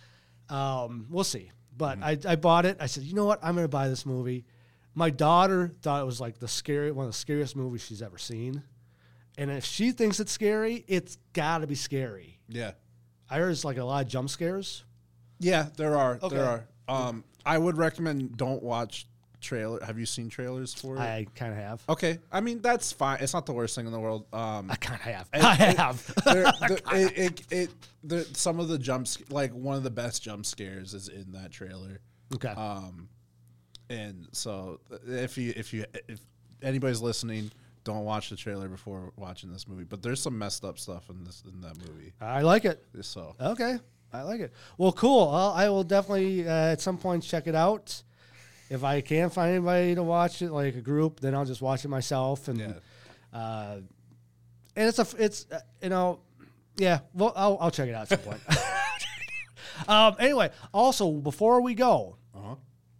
A: Um, we'll see. But
B: Mm-hmm.
A: I, I bought it. I said, you know what? I'm going to buy this movie. My daughter thought it was like the scary one of the scariest movies she's ever seen. And if she thinks it's scary, it's got to be scary.
B: Yeah.
A: I heard it's like a lot of jump scares.
B: Yeah, there are.
A: Okay.
B: There are. Um, I would recommend don't watch trailer. Have you seen trailers for it?
A: I kind of have.
B: Okay, I mean that's fine. It's not the worst thing in the world. Um,
A: I kind of have.
B: it-
A: I
B: it-
A: have.
B: there- the- it, it, it, the, some of the jumps, like one of the best jump scares, is in that trailer.
A: Okay.
B: Um, and so if you if you if anybody's listening, don't watch the trailer before watching this movie. But there's some messed up stuff in this in that movie.
A: I like it.
B: So
A: Okay. I like it. Well, cool. I'll, I will definitely uh, at some point check it out. If I can't find anybody to watch it, like a group, then I'll just watch it myself. And
B: Yeah.
A: uh, and it's a it's uh, you know yeah. Well, I'll I'll check it out at some point. um. Anyway, also before we go,
B: uh-huh.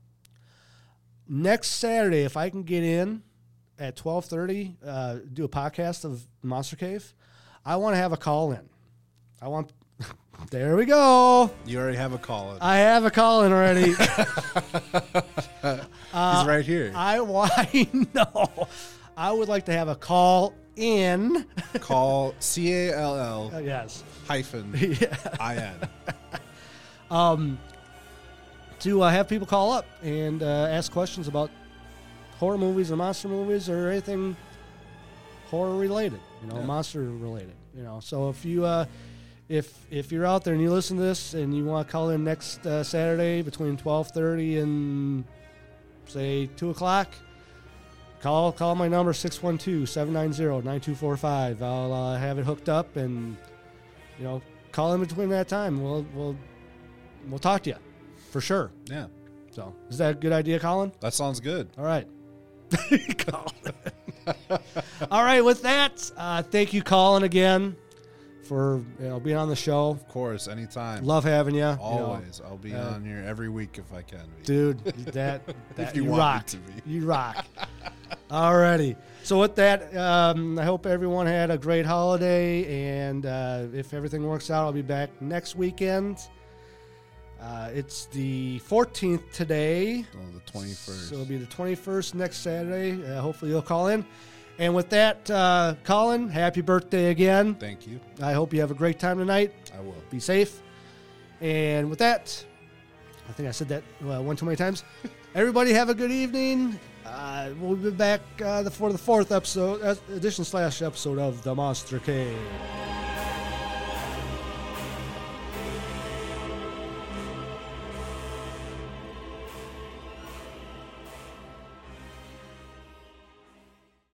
A: next Saturday, if I can get in at twelve thirty, uh, do a podcast of Monster Cave, I want to have a call in. I want. There we go.
B: You already have a call in.
A: I have a call in already.
B: He's
A: Uh,
B: right here.
A: I want. I know. I would like to have a call in.
B: Call C A L L
A: Uh, yes.
B: hyphen
A: Yeah.
B: I N.
A: Um, to uh, have people call up and uh, ask questions about horror movies or monster movies or anything horror related, you know,
B: Yeah.
A: monster related, you know. So if you uh, if if you're out there and you listen to this and you want to call in next uh, Saturday between twelve thirty and say two o'clock, call call my number six one two, seven nine zero, nine two four five. I'll uh, have it hooked up and you know call in between that time. We'll we'll we'll talk to you for sure.
B: Yeah.
A: So is that a good idea, Colin?
B: That sounds good.
A: All right. Colin. All right, with that, uh, thank you, Colin, again for you know being on the show.
B: Of course, anytime.
A: Love having you.
B: Always.
A: You know,
B: I'll be
A: uh,
B: on here every week if I can be.
A: Dude, that, that
B: If you
A: you,
B: want me
A: rock.
B: to be.
A: You rock. Alrighty. So with that, um, I hope everyone had a great holiday, and uh, if everything works out, I'll be back next weekend. Uh, it's the fourteenth today.
B: Oh, the twenty-first.
A: So it'll be the twenty-first next Saturday. Uh, hopefully you'll call in. And with that, uh, Colin, happy birthday again.
B: Thank you.
A: I hope you have a great time tonight.
B: I will.
A: Be safe. And with that, I think I said that uh, one too many times. Everybody have a good evening. Uh, we'll be back uh, for the fourth episode, uh, edition slash episode of The Monster Cave.